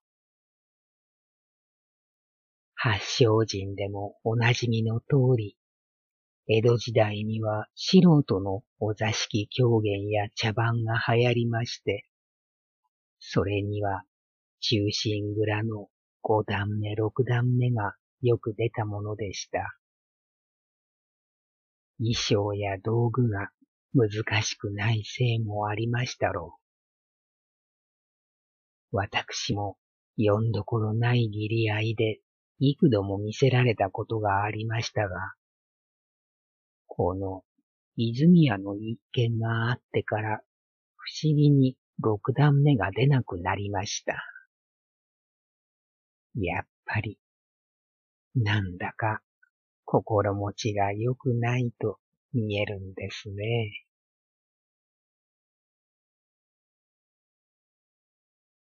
八正神でもおなじみの通り、江戸時代には素人のお座敷狂言や茶番が流行りまして、それには忠臣蔵の五段目六段目がよく出たものでした。衣装や道具が難しくないせいもありましたろう。私もよんどころない義理合いで幾度も見せられたことがありましたが、この泉屋の一件があってから不思議に六段目が出なくなりました。やっぱり、なんだか心持ちが良くないと見えるんですね。